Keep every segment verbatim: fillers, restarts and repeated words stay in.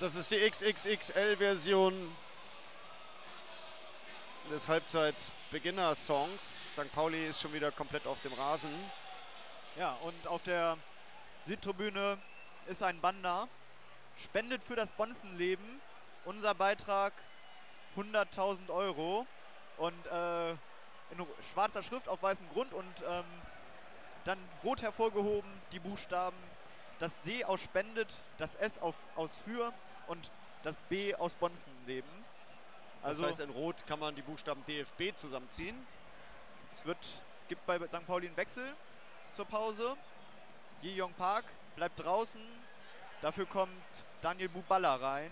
Das ist die X X X L-Version des Halbzeit-Beginner-Songs. Sankt Pauli ist schon wieder komplett auf dem Rasen. Ja, und auf der Südtribüne ist ein Banner. Spendet für das Bonzenleben. Unser Beitrag hunderttausend Euro. Und äh, in schwarzer Schrift auf weißem Grund und ähm, dann rot hervorgehoben die Buchstaben. Das D aus Spendet, das S auf, aus Für und das B aus Bonzenleben. Also das heißt, in Rot kann man die Buchstaben D F B zusammenziehen. Es wird, gibt bei Sankt Pauli einen Wechsel zur Pause. Ji-Young Park bleibt draußen. Dafür kommt Daniel Buballa rein.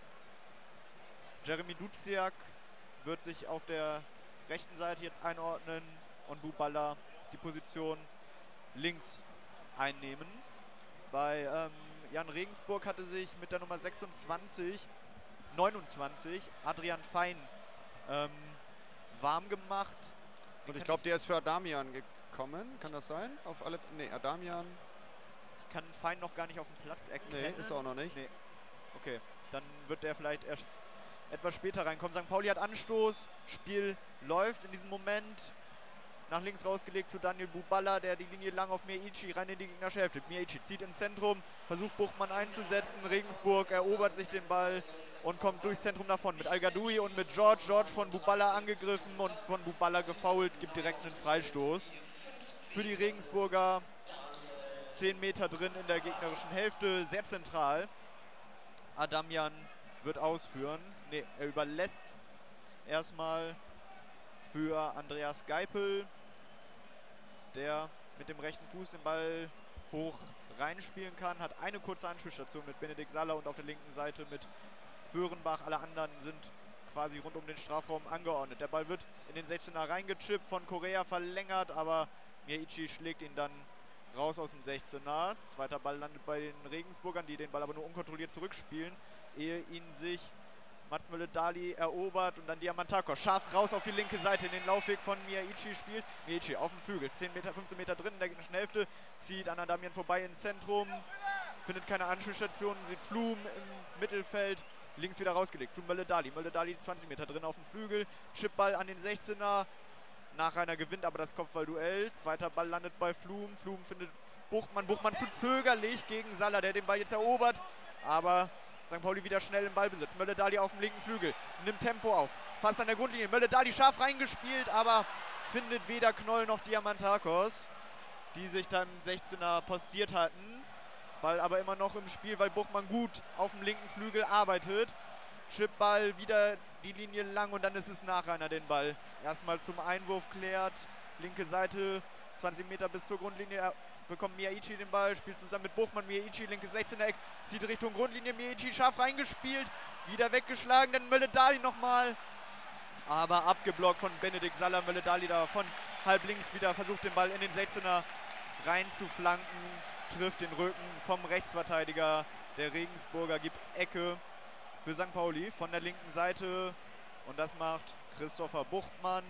Jeremy Duziak wird sich auf der rechten Seite jetzt einordnen und Buballa die Position links einnehmen. Bei ähm, Jan Regensburg hatte sich mit der Nummer sechsundzwanzig, neunundzwanzig Adrian Fein ähm, warm gemacht. Und ich glaube, der ist für Adamian gekommen. Kann das sein? Auf alle. Nee, Adamian. Ich kann Fein noch gar nicht auf dem Platz erkennen. Nee, ist auch noch nicht. Nee. Okay, dann wird der vielleicht erst etwas später reinkommen. Sankt Pauli hat Anstoß. Spiel läuft in diesem Moment. Nach links rausgelegt zu Daniel Buballa, der die Linie lang auf Miyaichi rein in die gegnerische Hälfte. Miyaichi zieht ins Zentrum, versucht Buchmann einzusetzen. Regensburg erobert sich den Ball und kommt durchs Zentrum davon mit Al-Gadoui und mit George. George von Buballa angegriffen und von Buballa gefoult, gibt direkt einen Freistoß. Für die Regensburger zehn Meter drin in der gegnerischen Hälfte, sehr zentral. Adamian wird ausführen. Ne, er überlässt erstmal für Andreas Geipel, der mit dem rechten Fuß den Ball hoch reinspielen kann, hat eine kurze Anspielstation mit Benedikt Saller und auf der linken Seite mit Föhrenbach. Alle anderen sind quasi rund um den Strafraum angeordnet. Der Ball wird in den sechzehner reingechippt, von Correa verlängert, aber Miyaichi schlägt ihn dann raus aus dem sechzehner. Zweiter Ball landet bei den Regensburgern, die den Ball aber nur unkontrolliert zurückspielen, ehe ihn sich Mats Mölle-Dali erobert und dann Diamantakos scharf raus auf die linke Seite in den Laufweg von Miyaichi spielt. Miyaichi auf dem Flügel, zehn Meter, fünfzehn Meter drin in der gegnerischen Hälfte, zieht an Adamian vorbei ins Zentrum, findet keine Anspielstation, sieht Flum im Mittelfeld, links wieder rausgelegt zu Mölle-Dali. Mölle-Dali zwanzig Meter drin auf dem Flügel, Chipball an den sechzehner, Nachreiner gewinnt aber das Kopfballduell, zweiter Ball landet bei Flum, Flum findet Buchmann, Buchmann zu zögerlich gegen Saller, der den Ball jetzt erobert, aber Sankt Pauli wieder schnell im Ballbesitz. Mölle-Dali auf dem linken Flügel, nimmt Tempo auf, fast an der Grundlinie. Mölle-Dali scharf reingespielt, aber findet weder Knoll noch Diamantakos, die sich dann sechzehner postiert hatten. Ball aber immer noch im Spiel, weil Buchmann gut auf dem linken Flügel arbeitet. Chipball wieder die Linie lang und dann ist es Nachreiner den Ball. Erstmal zum Einwurf klärt, linke Seite, zwanzig Meter bis zur Grundlinie. Bekommt Miyaichi den Ball, spielt zusammen mit Buchmann. Miyaichi, linke sechzehner Eck, zieht Richtung Grundlinie. Miyaichi scharf reingespielt, wieder weggeschlagen, dann Mölle-Dali nochmal. Aber abgeblockt von Benedikt Saller. Mölle-Dali da von halb links wieder versucht den Ball in den sechzehner rein zu flanken. Trifft den Rücken vom Rechtsverteidiger. Der Regensburger gibt Ecke für Sankt Pauli von der linken Seite. Und das macht Christopher Buchmann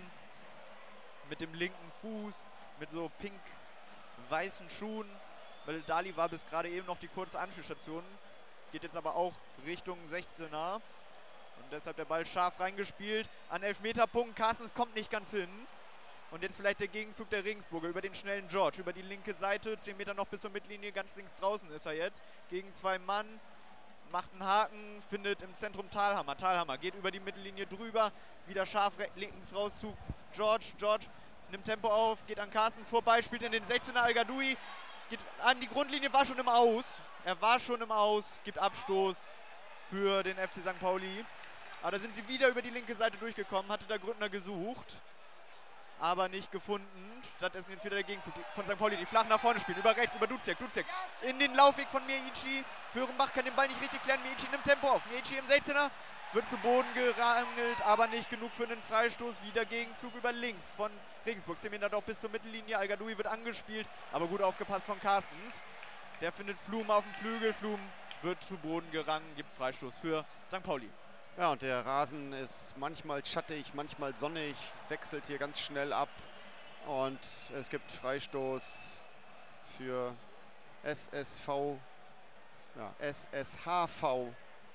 mit dem linken Fuß, mit so pink weißen Schuhen. Mölle-Dali war bis gerade eben noch die kurze Anspielstation, geht jetzt aber auch Richtung sechzehner und deshalb der Ball scharf reingespielt an Elfmeterpunkt. Carstens kommt nicht ganz hin und jetzt vielleicht der Gegenzug der Regensburger über den schnellen George, über die linke Seite, zehn Meter noch bis zur Mittellinie, ganz links draußen ist er jetzt, gegen zwei Mann, macht einen Haken, findet im Zentrum Thalhammer, Thalhammer geht über die Mittellinie drüber, wieder scharf links raus zu George, George nimmt Tempo auf, geht an Carstens vorbei, spielt in den sechzehner. Al-Gadoui, geht an die Grundlinie, war schon im Aus. Er war schon im Aus, gibt Abstoß für den F C Sankt Pauli. Aber da sind sie wieder über die linke Seite durchgekommen, hatte der Gründner gesucht, aber nicht gefunden. Stattdessen jetzt wieder der Gegenzug von Sankt Pauli, die flach nach vorne spielen, über rechts, über Duziak, Duziak in den Laufweg von Miyaichi. Föhrenbach kann den Ball nicht richtig klären, Miyaichi nimmt Tempo auf. Miyaichi im sechzehner, wird zu Boden gerangelt, aber nicht genug für einen Freistoß. Wieder Gegenzug über links von Regensburg. zehn Meter doch bis zur Mittellinie. Al-Gadoui wird angespielt, aber gut aufgepasst von Carstens. Der findet Flum auf dem Flügel. Flum wird zu Boden gerangen, gibt Freistoß für Sankt Pauli. Ja, und der Rasen ist manchmal schattig, manchmal sonnig, wechselt hier ganz schnell ab. Und es gibt Freistoß für S S V, ja, S S H V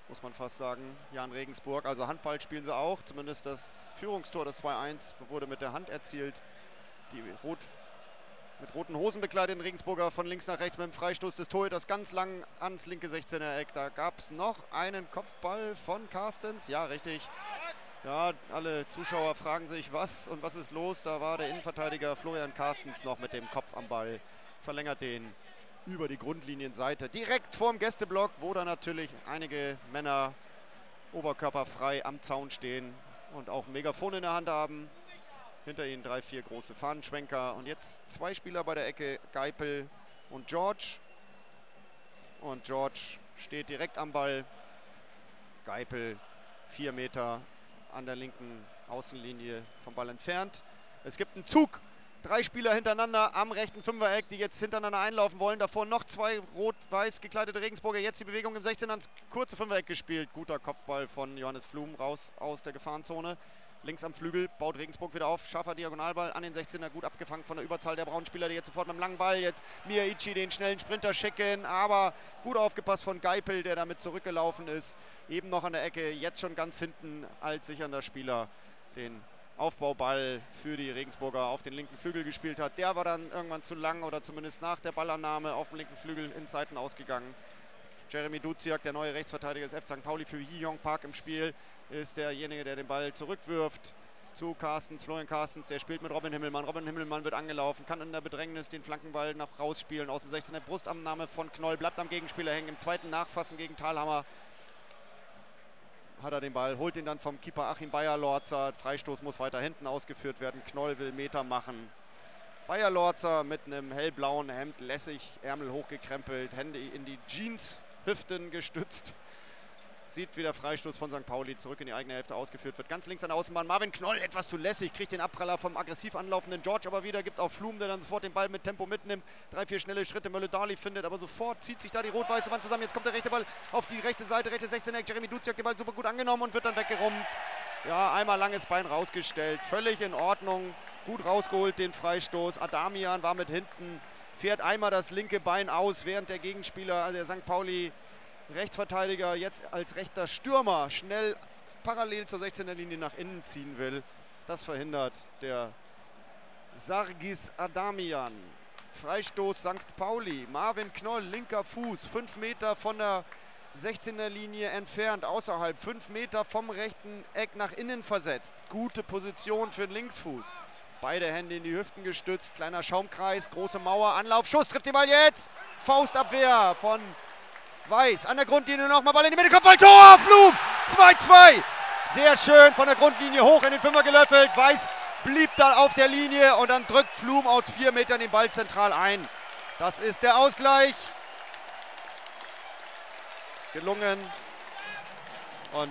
muss man fast sagen, Jan Regensburg. Also Handball spielen sie auch, zumindest das Führungstor, das zwei eins, wurde mit der Hand erzielt. Die rot, mit roten Hosen bekleideten Regensburger von links nach rechts mit dem Freistoß des Torhüters ganz lang ans linke sechzehner Eck. Da gab es noch einen Kopfball von Carstens. Ja, richtig. Ja, alle Zuschauer fragen sich, was und was ist los. Da war der Innenverteidiger Florian Carstens noch mit dem Kopf am Ball. Verlängert den über die Grundlinienseite. Direkt vorm Gästeblock, wo da natürlich einige Männer oberkörperfrei am Zaun stehen und auch ein Megafon in der Hand haben. Hinter ihnen drei, vier große Fahnenschwenker. Und jetzt zwei Spieler bei der Ecke, Geipel und George. Und George steht direkt am Ball. Geipel vier Meter an der linken Außenlinie vom Ball entfernt. Es gibt einen Zug. Drei Spieler hintereinander am rechten Fünfereck, die jetzt hintereinander einlaufen wollen. Davor noch zwei rot-weiß gekleidete Regensburger. Jetzt die Bewegung im sechzehner ans kurze Fünfereck gespielt. Guter Kopfball von Johannes Flum raus aus der Gefahrenzone. Links am Flügel baut Regensburg wieder auf. Scharfer Diagonalball an den sechzehner. Gut abgefangen von der Überzahl der braunen Spieler, die jetzt sofort mit dem langen Ball jetzt Miyaichi den schnellen Sprinter schicken. Aber gut aufgepasst von Geipel, der damit zurückgelaufen ist. Eben noch an der Ecke, jetzt schon ganz hinten als sichernder Spieler den Aufbauball für die Regensburger auf den linken Flügel gespielt hat. Der war dann irgendwann zu lang oder zumindest nach der Ballannahme auf dem linken Flügel in Zeiten ausgegangen. Jeremy Duziak, der neue Rechtsverteidiger des F C Sankt Pauli für Yi-Yong Park im Spiel, ist derjenige, der den Ball zurückwirft zu Carstens, Florian Carstens, der spielt mit Robin Himmelmann. Robin Himmelmann wird angelaufen, kann in der Bedrängnis den Flankenball nach rausspielen aus dem sechzehner. Brustannahme von Knoll, bleibt am Gegenspieler hängen, im zweiten Nachfassen gegen Thalhammer. Hat er den Ball, holt ihn dann vom Keeper Achim Bayer-Lorzer. Freistoß muss weiter hinten ausgeführt werden. Knoll will Meter machen. Bayer-Lorzer mit einem hellblauen Hemd, lässig, Ärmel hochgekrempelt, Hände in die Jeans, Hüften gestützt. Sieht, wie der Freistoß von Sankt Pauli zurück in die eigene Hälfte ausgeführt wird. Ganz links an der Außenbahn Marvin Knoll, etwas zu lässig, kriegt den Abpraller vom aggressiv anlaufenden George aber wieder, gibt auf Flum, der dann sofort den Ball mit Tempo mitnimmt. Drei, vier schnelle Schritte, Mölle-Dali findet, aber sofort zieht sich da die rot-weiße Wand zusammen. Jetzt kommt der rechte Ball auf die rechte Seite, rechte sechzehner. Jeremy Duziak den Ball super gut angenommen und wird dann weggerummt. Ja, einmal langes Bein rausgestellt, völlig in Ordnung, gut rausgeholt den Freistoß. Adamian war mit hinten, fährt einmal das linke Bein aus, während der Gegenspieler, also der Sankt Pauli Rechtsverteidiger, jetzt als rechter Stürmer schnell parallel zur sechzehner Linie nach innen ziehen will. Das verhindert der Sargis Adamian. Freistoß Sankt Pauli. Marvin Knoll, linker Fuß, fünf Meter von der sechzehner Linie entfernt, außerhalb, fünf Meter vom rechten Eck nach innen versetzt. Gute Position für den Linksfuß. Beide Hände in die Hüften gestützt, kleiner Schaumkreis, große Mauer, Anlauf, Schuss, trifft den Ball jetzt. Faustabwehr von Weiß, an der Grundlinie nochmal Ball in die Mitte, Kopfball, Tor, Flum, zwei zwei. Sehr schön von der Grundlinie hoch in den Fünfer gelöffelt. Weiß blieb da auf der Linie und dann drückt Flum aus vier Metern den Ball zentral ein. Das ist der Ausgleich. Gelungen. Und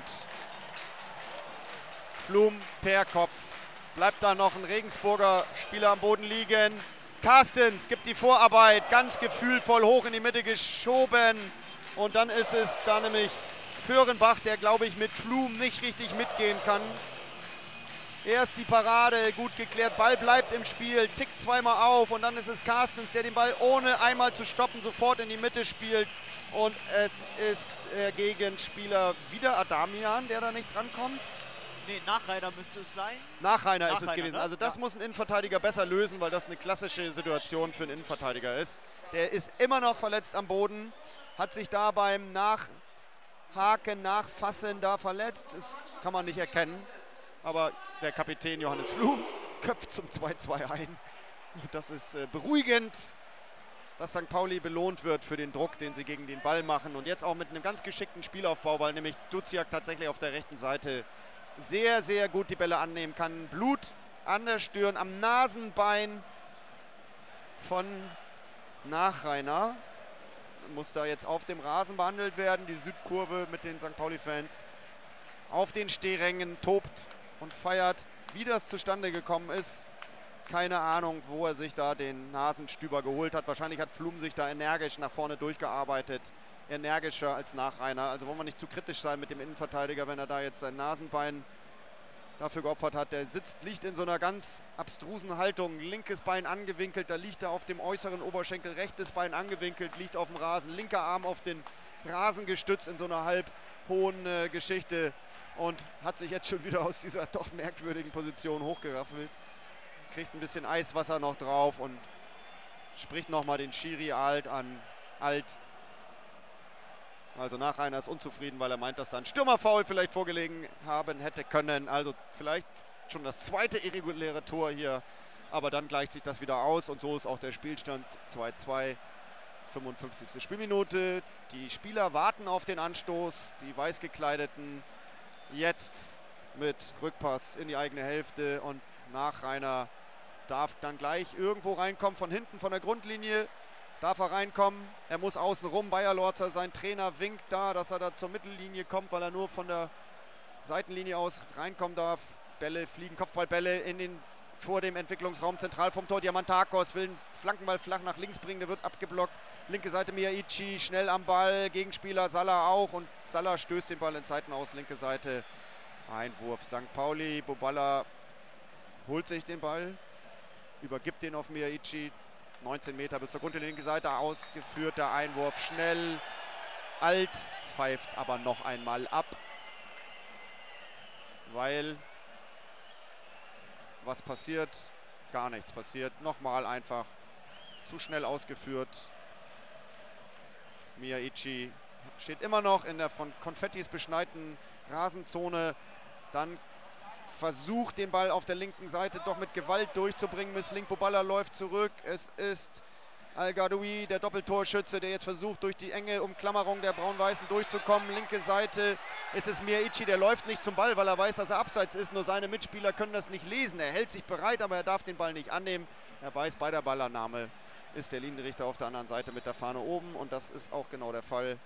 Flum per Kopf. Bleibt da noch ein Regensburger Spieler am Boden liegen. Carstens gibt die Vorarbeit, ganz gefühlvoll hoch in die Mitte geschoben. Und dann ist es da nämlich Föhrenbach, der, glaube ich, mit Flum nicht richtig mitgehen kann. Erst die Parade, gut geklärt, Ball bleibt im Spiel, tickt zweimal auf und dann ist es Carstens, der den Ball ohne einmal zu stoppen sofort in die Mitte spielt. Und es ist der Gegenspieler wieder Adamian, der da nicht drankommt. Nee, Nachreiner müsste es sein. Nachreiner ist es gewesen. Ne? Also das ja. muss ein Innenverteidiger besser lösen, weil das eine klassische Situation für einen Innenverteidiger ist. Der ist immer noch verletzt am Boden, hat sich da beim Nachhaken, Nachfassen da verletzt. Das kann man nicht erkennen. Aber der Kapitän Johannes Flum köpft zum zwei zwei ein. Und das ist äh, beruhigend, dass Sankt Pauli belohnt wird für den Druck, den sie gegen den Ball machen. Und jetzt auch mit einem ganz geschickten Spielaufbau, weil nämlich Duziak tatsächlich auf der rechten Seite sehr, sehr gut die Bälle annehmen kann. Blut an der Stirn, am Nasenbein von Nachreiner. Muss da jetzt auf dem Rasen behandelt werden. Die Südkurve mit den Sankt Pauli-Fans auf den Stehrängen tobt und feiert. Wie das zustande gekommen ist, keine Ahnung, wo er sich da den Nasenstüber geholt hat. Wahrscheinlich hat Flum sich da energisch nach vorne durchgearbeitet. Energischer als Nachreiner. Also wollen wir nicht zu kritisch sein mit dem Innenverteidiger, wenn er da jetzt sein Nasenbein dafür geopfert hat. Der sitzt, liegt in so einer ganz abstrusen Haltung. Linkes Bein angewinkelt, da liegt er auf dem äußeren Oberschenkel. Rechtes Bein angewinkelt, liegt auf dem Rasen. Linker Arm auf den Rasen gestützt in so einer halb hohen äh, Geschichte und hat sich jetzt schon wieder aus dieser doch merkwürdigen Position hochgeraffelt. Kriegt ein bisschen Eiswasser noch drauf und spricht nochmal den Schiri Alt an. Alt. Also Nachreiner ist unzufrieden, weil er meint, dass da ein Stürmerfoul vielleicht vorgelegen haben hätte können. Also vielleicht schon das zweite irreguläre Tor hier. Aber dann gleicht sich das wieder aus und so ist auch der Spielstand zwei zwei. fünfundfünfzigste Spielminute. Die Spieler warten auf den Anstoß. Die Weißgekleideten jetzt mit Rückpass in die eigene Hälfte und Nachreiner darf dann gleich irgendwo reinkommen von hinten von der Grundlinie. Darf er reinkommen. Er muss außen rum. Bayer Lorzer, sein Trainer, winkt da, dass er da zur Mittellinie kommt, weil er nur von der Seitenlinie aus reinkommen darf. Bälle fliegen, Kopfballbälle in den, vor dem Entwicklungsraum zentral vom Tor. Diamantakos will einen Flankenball flach nach links bringen, der wird abgeblockt. Linke Seite Miyaichi, schnell am Ball, Gegenspieler Salah auch und Salah stößt den Ball in Seiten aus, linke Seite. Einwurf Sankt Pauli, Buballa holt sich den Ball, übergibt den auf Miyaichi. neunzehn Meter bis zur Grundlinie, linke Seite ausgeführt, der Einwurf schnell. Alt pfeift aber noch einmal ab, weil was passiert? Gar nichts passiert. Nochmal einfach zu schnell ausgeführt. Miyaichi steht immer noch in der von Konfettis beschneiten Rasenzone. Dann versucht den Ball auf der linken Seite doch mit Gewalt durchzubringen. Misslingt, Buballa läuft zurück. Es ist Al-Gadoui, der Doppeltorschütze, der jetzt versucht, durch die enge Umklammerung der Braun-Weißen durchzukommen. Linke Seite ist es Miyaichi, der läuft nicht zum Ball, weil er weiß, dass er abseits ist. Nur seine Mitspieler können das nicht lesen. Er hält sich bereit, aber er darf den Ball nicht annehmen. Er weiß, bei der Ballannahme ist der Linienrichter auf der anderen Seite mit der Fahne oben. Und das ist auch genau der Fall.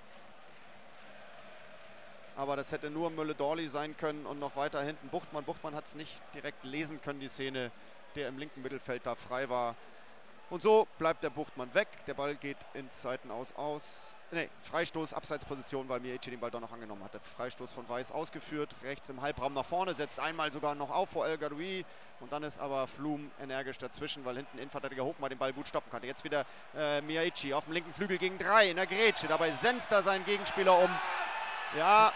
Aber das hätte nur Mölle-Dorli sein können und noch weiter hinten Buchtmann. Buchtmann hat es nicht direkt lesen können, die Szene, der im linken Mittelfeld da frei war. Und so bleibt der Buchtmann weg. Der Ball geht ins Seitenaus aus. Ne, Freistoß, Abseitsposition, weil Miyaichi den Ball doch noch angenommen hatte. Freistoß von Weiß ausgeführt. Rechts im Halbraum nach vorne, setzt einmal sogar noch auf vor El-Gadoui. Und dann ist aber Flum energisch dazwischen, weil hinten Innenverteidiger Hochmar den Ball gut stoppen kann. Jetzt wieder äh, Miyaichi auf dem linken Flügel gegen drei in der Grätsche. Dabei senzt er seinen Gegenspieler um. Ja,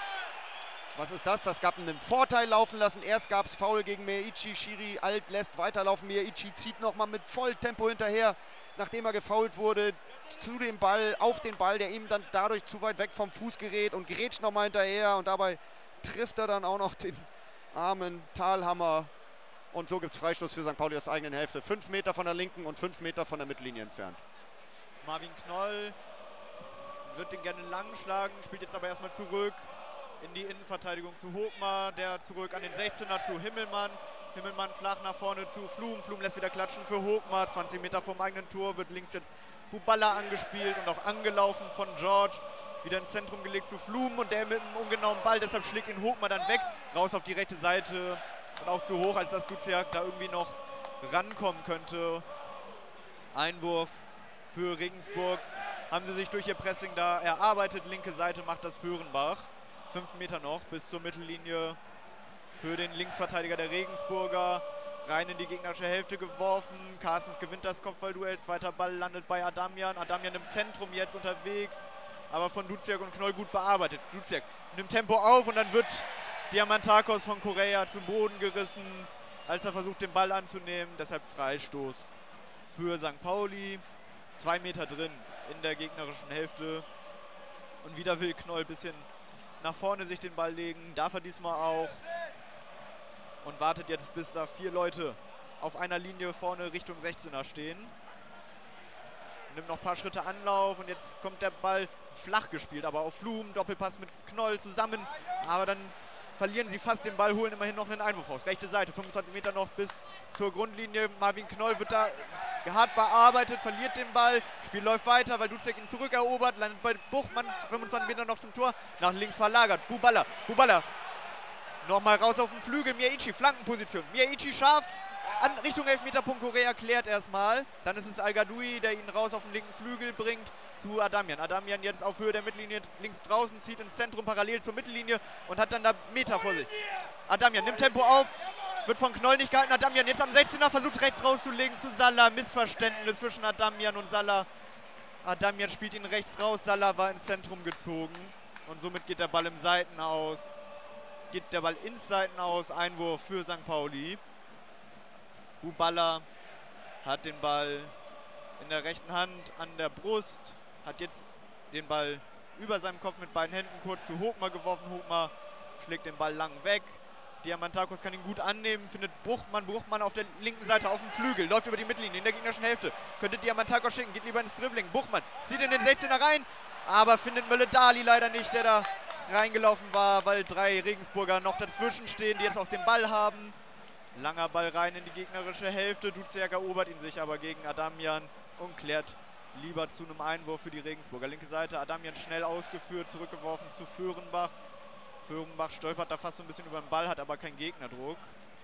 was ist das? Das gab einen Vorteil laufen lassen. Erst gab es Foul gegen Miyaichi. Schiri Alt lässt weiterlaufen. Miyaichi zieht nochmal mit Volltempo hinterher, nachdem er gefoult wurde, zu dem Ball, auf den Ball, der ihm dann dadurch zu weit weg vom Fuß gerät und grätscht nochmal hinterher. Und dabei trifft er dann auch noch den armen Thalhammer. Und so gibt es Freistoß für Sankt Pauli aus der eigenen Hälfte. Fünf Meter von der linken und fünf Meter von der Mittellinie entfernt. Marvin Knoll wird den gerne lang schlagen, spielt jetzt aber erstmal zurück in die Innenverteidigung zu Hochmar, der zurück an den sechzehner zu Himmelmann. Himmelmann flach nach vorne zu Flum. Flum lässt wieder klatschen für Hochmar. zwanzig Meter vom eigenen Tor wird links jetzt Buballa angespielt und auch angelaufen von George. Wieder ins Zentrum gelegt zu Flum und der mit einem ungenauen Ball. Deshalb schlägt ihn Hochmar dann weg. Raus auf die rechte Seite und auch zu hoch, als dass Duziak da irgendwie noch rankommen könnte. Einwurf für Regensburg. Haben sie sich durch ihr Pressing da erarbeitet. Linke Seite macht das Föhrenbach. Fünf Meter noch bis zur Mittellinie für den Linksverteidiger der Regensburger. Rein in die gegnerische Hälfte geworfen. Carstens gewinnt das Kopfballduell. Zweiter Ball landet bei Adamian. Adamian im Zentrum jetzt unterwegs. Aber von Duziak und Knoll gut bearbeitet. Duziak nimmt Tempo auf und dann wird Diamantakos von Correa zum Boden gerissen, als er versucht, den Ball anzunehmen. Deshalb Freistoß für Sankt Pauli. Zwei Meter drin in der gegnerischen Hälfte. Und wieder will Knoll ein bisschen nach vorne sich den Ball legen. Darf er diesmal auch. Und wartet jetzt, bis da vier Leute auf einer Linie vorne Richtung sechzehner stehen. Nimmt noch ein paar Schritte Anlauf und jetzt kommt der Ball flach gespielt, aber auf Flum, Doppelpass mit Knoll zusammen. Aber dann verlieren sie fast den Ball, holen immerhin noch einen Einwurf aus. Rechte Seite, fünfundzwanzig Meter noch bis zur Grundlinie. Marvin Knoll wird da hart bearbeitet, verliert den Ball. Spiel läuft weiter, weil Duziak ihn zurückerobert. Landet bei Buchmann, fünfundzwanzig Meter noch zum Tor. Nach links verlagert. Buballa, Buballa. Nochmal raus auf den Flügel. Miyaichi, Flankenposition. Miyaichi scharf. An Richtung Elfmeterpunkt. Correa klärt erstmal. Dann ist es Al-Gadoui, der ihn raus auf den linken Flügel bringt zu Adamian. Adamian jetzt auf Höhe der Mittellinie links draußen, zieht ins Zentrum parallel zur Mittellinie und hat dann da Meter vor sich. Adamian nimmt Tempo auf, wird von Knoll nicht gehalten. Adamian jetzt am sechzehner versucht rechts rauszulegen zu Salah. Missverständnis zwischen Adamian und Salah. Adamian spielt ihn rechts raus, Salah war ins Zentrum gezogen. Und somit geht der Ball im Seitenaus. Geht der Ball ins Seitenaus. Einwurf für Sankt Pauli. Buballa hat den Ball in der rechten Hand an der Brust. Hat jetzt den Ball über seinem Kopf mit beiden Händen kurz zu Hochmar geworfen. Hochmar schlägt den Ball lang weg. Diamantakos kann ihn gut annehmen, findet Bruchmann. Bruchmann auf der linken Seite auf dem Flügel, läuft über die Mittellinie in der gegnerischen Hälfte. Könnte Diamantakos schicken, geht lieber ins Dribbling. Bruchmann zieht in den sechzehner rein, aber findet Mölle-Dali leider nicht, der da reingelaufen war, weil drei Regensburger noch dazwischen stehen, die jetzt auch den Ball haben. Langer Ball rein in die gegnerische Hälfte. Duziak erobert ihn sich aber gegen Adamian und klärt lieber zu einem Einwurf für die Regensburger. Linke Seite, Adamian schnell ausgeführt, zurückgeworfen zu Föhrenbach. Föhrenbach stolpert da fast so ein bisschen über den Ball, hat aber keinen Gegnerdruck.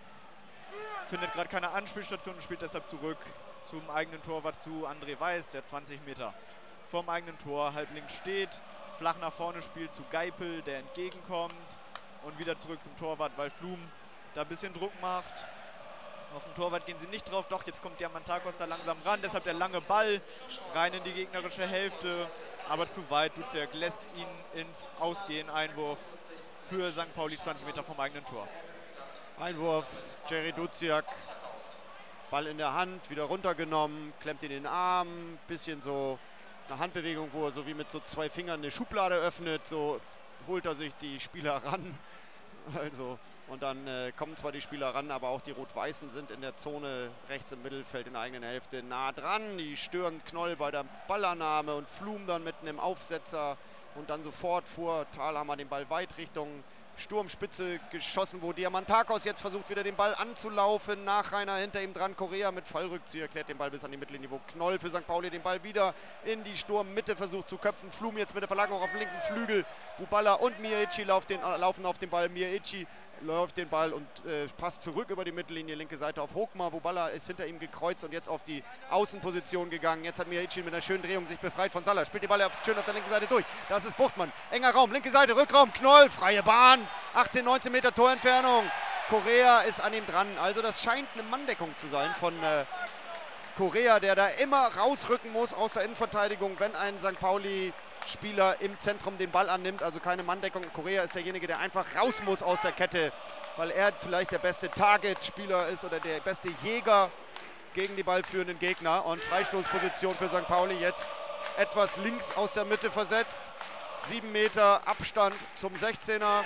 Findet gerade keine Anspielstation und spielt deshalb zurück zum eigenen Torwart zu André Weiß, der zwanzig Meter vom eigenen Tor halb links steht. Flach nach vorne spielt zu Geipel, der entgegenkommt. Und wieder zurück zum Torwart, weil Flum da ein bisschen Druck macht. Auf den Torwart gehen sie nicht drauf, doch jetzt kommt Diamantakos da langsam ran. Deshalb der lange Ball rein in die gegnerische Hälfte. Aber zu weit, Duziak lässt ihn ins Ausgehen. Einwurf für Sankt Pauli, zwanzig Meter vom eigenen Tor. Einwurf, Jerry Duziak. Ball in der Hand, wieder runtergenommen, klemmt in den Arm. Bisschen so eine Handbewegung, wo er so wie mit so zwei Fingern eine Schublade öffnet. So holt er sich die Spieler ran. Also, und dann äh, kommen zwar die Spieler ran, aber auch die Rot-Weißen sind in der Zone rechts im Mittelfeld in der eigenen Hälfte nah dran. Die stören Knoll bei der Ballannahme und Flum dann mit einem Aufsetzer. Und dann sofort fuhr Thalhammer den Ball weit Richtung Sturmspitze geschossen, wo Diamantakos jetzt versucht, wieder den Ball anzulaufen. Nachreiner hinter ihm dran, Korea mit Fallrückzieher klärt den Ball bis an die Mittellinie, wo Knoll für Sankt Pauli den Ball wieder in die Sturmmitte versucht zu köpfen. Flum jetzt mit der Verlagerung auf den linken Flügel. Buballa und Miyaichi laufen, laufen auf den Ball. Miyaichi läuft den Ball und äh, passt zurück über die Mittellinie, linke Seite auf Hochmar. Buballa ist hinter ihm gekreuzt und jetzt auf die Außenposition gegangen. Jetzt hat Miyaichi mit einer schönen Drehung sich befreit von Salah. Spielt die Ball auf, schön auf der linken Seite durch. Das ist Buchtmann. Enger Raum, linke Seite, Rückraum, Knoll, freie Bahn. achtzehn, neunzehn Meter Torentfernung. Korea ist an ihm dran. Also das scheint eine Manndeckung zu sein von äh, Korea, der da immer rausrücken muss aus der Innenverteidigung, wenn ein Sankt Pauli Spieler im Zentrum den Ball annimmt, also keine Manndeckung. Korea ist derjenige, der einfach raus muss aus der Kette, weil er vielleicht der beste Target-Spieler ist oder der beste Jäger gegen die ballführenden Gegner. Und Freistoßposition für Sankt Pauli jetzt etwas links aus der Mitte versetzt. Sieben Meter Abstand zum sechzehner.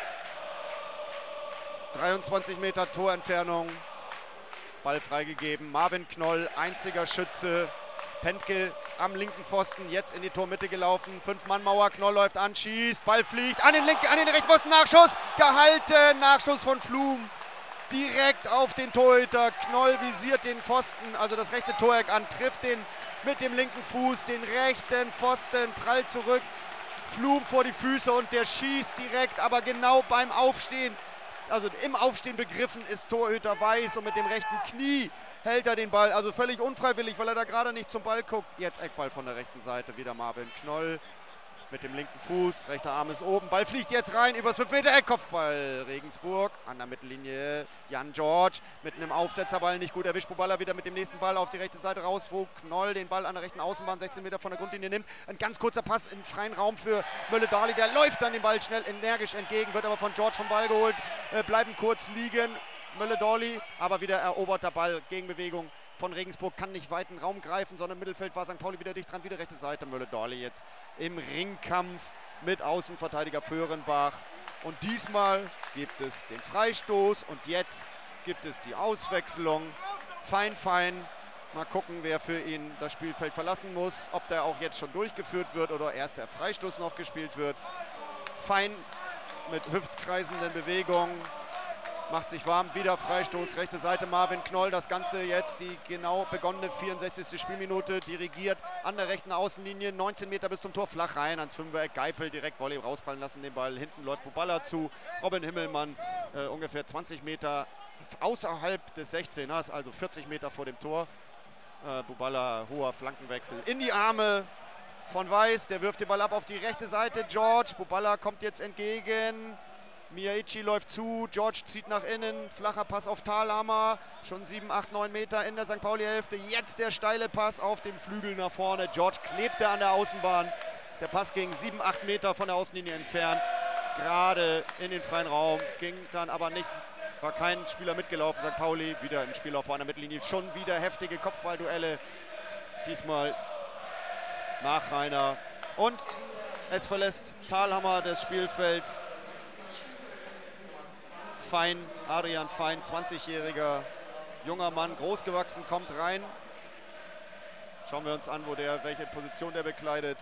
dreiundzwanzig Meter Torentfernung. Ball freigegeben. Marvin Knoll, einziger Schütze. Pentke am linken Pfosten, jetzt in die Tormitte gelaufen. Fünf-Mann-Mauer, Knoll läuft an, schießt, Ball fliegt an den linken, an den rechten Pfosten, Nachschuss, gehalten, Nachschuss von Flum. Direkt auf den Torhüter, Knoll visiert den Pfosten, also das rechte Toreck an, trifft den mit dem linken Fuß, den rechten Pfosten, prallt zurück. Flum vor die Füße und der schießt direkt, aber genau beim Aufstehen, also im Aufstehen begriffen ist Torhüter Weiß und mit dem rechten Knie hält er den Ball, also völlig unfreiwillig, weil er da gerade nicht zum Ball guckt. Jetzt Eckball von der rechten Seite, wieder Marvin Knoll mit dem linken Fuß, rechter Arm ist oben, Ball fliegt jetzt rein, übers fünf Meter Eck, Kopfball Regensburg, an der Mittellinie Jan George mit einem Aufsetzerball, nicht gut erwischt, Buballa wieder mit dem nächsten Ball auf die rechte Seite raus, wo Knoll den Ball an der rechten Außenbahn sechzehn Meter von der Grundlinie nimmt. Ein ganz kurzer Pass in freien Raum für Mölle-Dali, der läuft dann den Ball schnell energisch entgegen, wird aber von George vom Ball geholt, äh, bleiben kurz liegen, Mölle-Dali, aber wieder eroberter Ball, Gegenbewegung von Regensburg, kann nicht weiten Raum greifen, sondern im Mittelfeld war Sankt Pauli wieder dicht dran, wieder rechte Seite, Mölle-Dali jetzt im Ringkampf mit Außenverteidiger Föhrenbach. Und diesmal gibt es den Freistoß und jetzt gibt es die Auswechslung. Fein, fein. Mal gucken, wer für ihn das Spielfeld verlassen muss, ob der auch jetzt schon durchgeführt wird oder erst der Freistoß noch gespielt wird. Fein mit hüftkreisenden Bewegungen. Macht sich warm, wieder Freistoß, rechte Seite Marvin Knoll, das Ganze jetzt die genau begonnene vierundsechzigste Spielminute, dirigiert an der rechten Außenlinie, neunzehn Meter bis zum Tor, flach rein ans Fünfereck, Geipel direkt Volley rausballen lassen, den Ball, hinten läuft Buballa zu, Robin Himmelmann äh, ungefähr zwanzig Meter außerhalb des sechzehners, also vierzig Meter vor dem Tor, äh, Buballa, hoher Flankenwechsel in die Arme von Weiß, der wirft den Ball ab auf die rechte Seite, George, Buballa kommt jetzt entgegen, Miyaichi läuft zu, George zieht nach innen, flacher Pass auf Thalhammer, schon sieben, acht, neun Meter in der Sankt Pauli-Hälfte. Jetzt der steile Pass auf den Flügel nach vorne. George klebte an der Außenbahn Der Pass ging sieben, acht Meter von der Außenlinie entfernt, gerade in den freien Raum, ging dann aber nicht, war kein Spieler mitgelaufen. Sankt Pauli wieder im Spielaufbau an der Mittellinie, schon wieder heftige Kopfballduelle, diesmal Nachreiner. Und es verlässt Thalhammer das Spielfeld. Fein, Adrian Fein, zwanzigjähriger junger Mann, groß gewachsen, kommt rein. Schauen wir uns an, wo der, welche Position der bekleidet.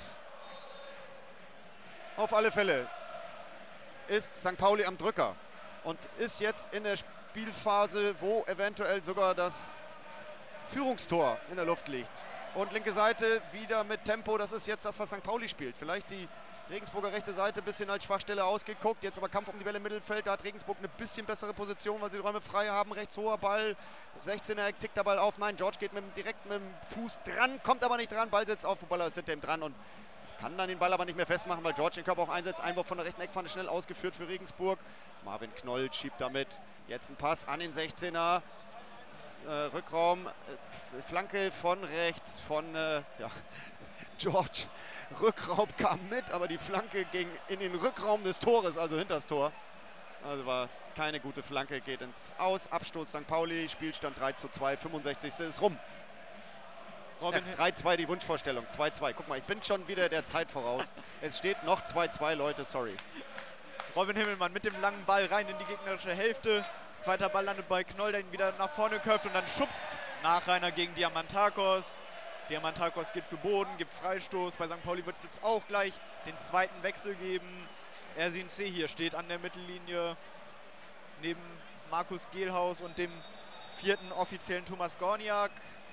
Auf alle Fälle ist Sankt Pauli am Drücker und ist jetzt in der Spielphase, wo eventuell sogar das Führungstor in der Luft liegt. Und linke Seite wieder mit Tempo, das ist jetzt das, was Sankt Pauli spielt. Vielleicht die Regensburger rechte Seite ein bisschen als Schwachstelle ausgeguckt. Jetzt aber Kampf um die Bälle im Mittelfeld. Da hat Regensburg eine bisschen bessere Position, weil sie die Räume frei haben. Rechts hoher Ball. sechzehner tickt der Ball auf. Nein, George geht mit, direkt mit dem Fuß dran, kommt aber nicht dran. Ball setzt auf. Buballa ist hinter ihm dran und kann dann den Ball aber nicht mehr festmachen, weil George den Körper auch einsetzt. Einwurf von der rechten Eckpfanne schnell ausgeführt für Regensburg. Marvin Knoll schiebt damit jetzt einen Pass an den sechzehner. Äh, Rückraum, äh, Flanke von rechts von äh, ja, George. Rückraum kam mit, aber die Flanke ging in den Rückraum des Tores, also hinter das Tor. Also war keine gute Flanke, geht ins Aus. Abstoß Sankt Pauli, Spielstand drei zu zwei, fünfundsechzigste ist rum. Robin Ach, drei zwei die Wunschvorstellung, zwei zwei. Guck mal, ich bin schon wieder der Zeit voraus. Es steht noch zwei zwei, Leute, sorry. Robin Himmelmann mit dem langen Ball rein in die gegnerische Hälfte. Zweiter Ball landet bei Knoll, der ihn wieder nach vorne köpft und dann schubst Nachreiner gegen Diamantakos. Diamantakos geht zu Boden, gibt Freistoß. Bei Sankt Pauli wird es jetzt auch gleich den zweiten Wechsel geben. Ersin C. hier steht an der Mittellinie neben Markus Gehlhaus und dem vierten offiziellen Thomas Gorniak.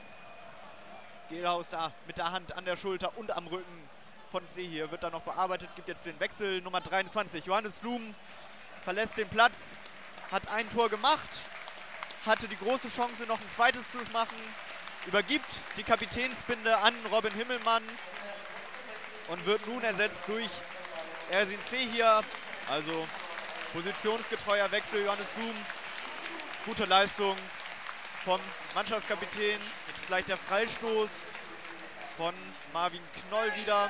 Gehlhaus da mit der Hand an der Schulter und am Rücken von C. hier wird da noch bearbeitet, gibt jetzt den Wechsel. Nummer dreiundzwanzig, Johannes Flum verlässt den Platz, hat ein Tor gemacht, hatte die große Chance noch ein zweites zu machen. Übergibt die Kapitänsbinde an Robin Himmelmann und wird nun ersetzt durch Ersin C. hier. Also positionsgetreuer Wechsel, Johannes Flum. Gute Leistung vom Mannschaftskapitän. Jetzt gleich der Freistoß von Marvin Knoll wieder.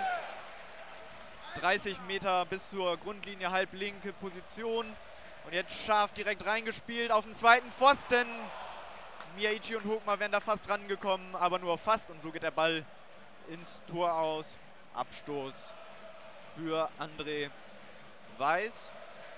dreißig Meter bis zur Grundlinie, halblinke Position. Und jetzt scharf direkt reingespielt auf den zweiten Pfosten. Miyaichi und Hochmar wären da fast rangekommen, aber nur fast. Und so geht der Ball ins Tor aus. Abstoß für André Weiß.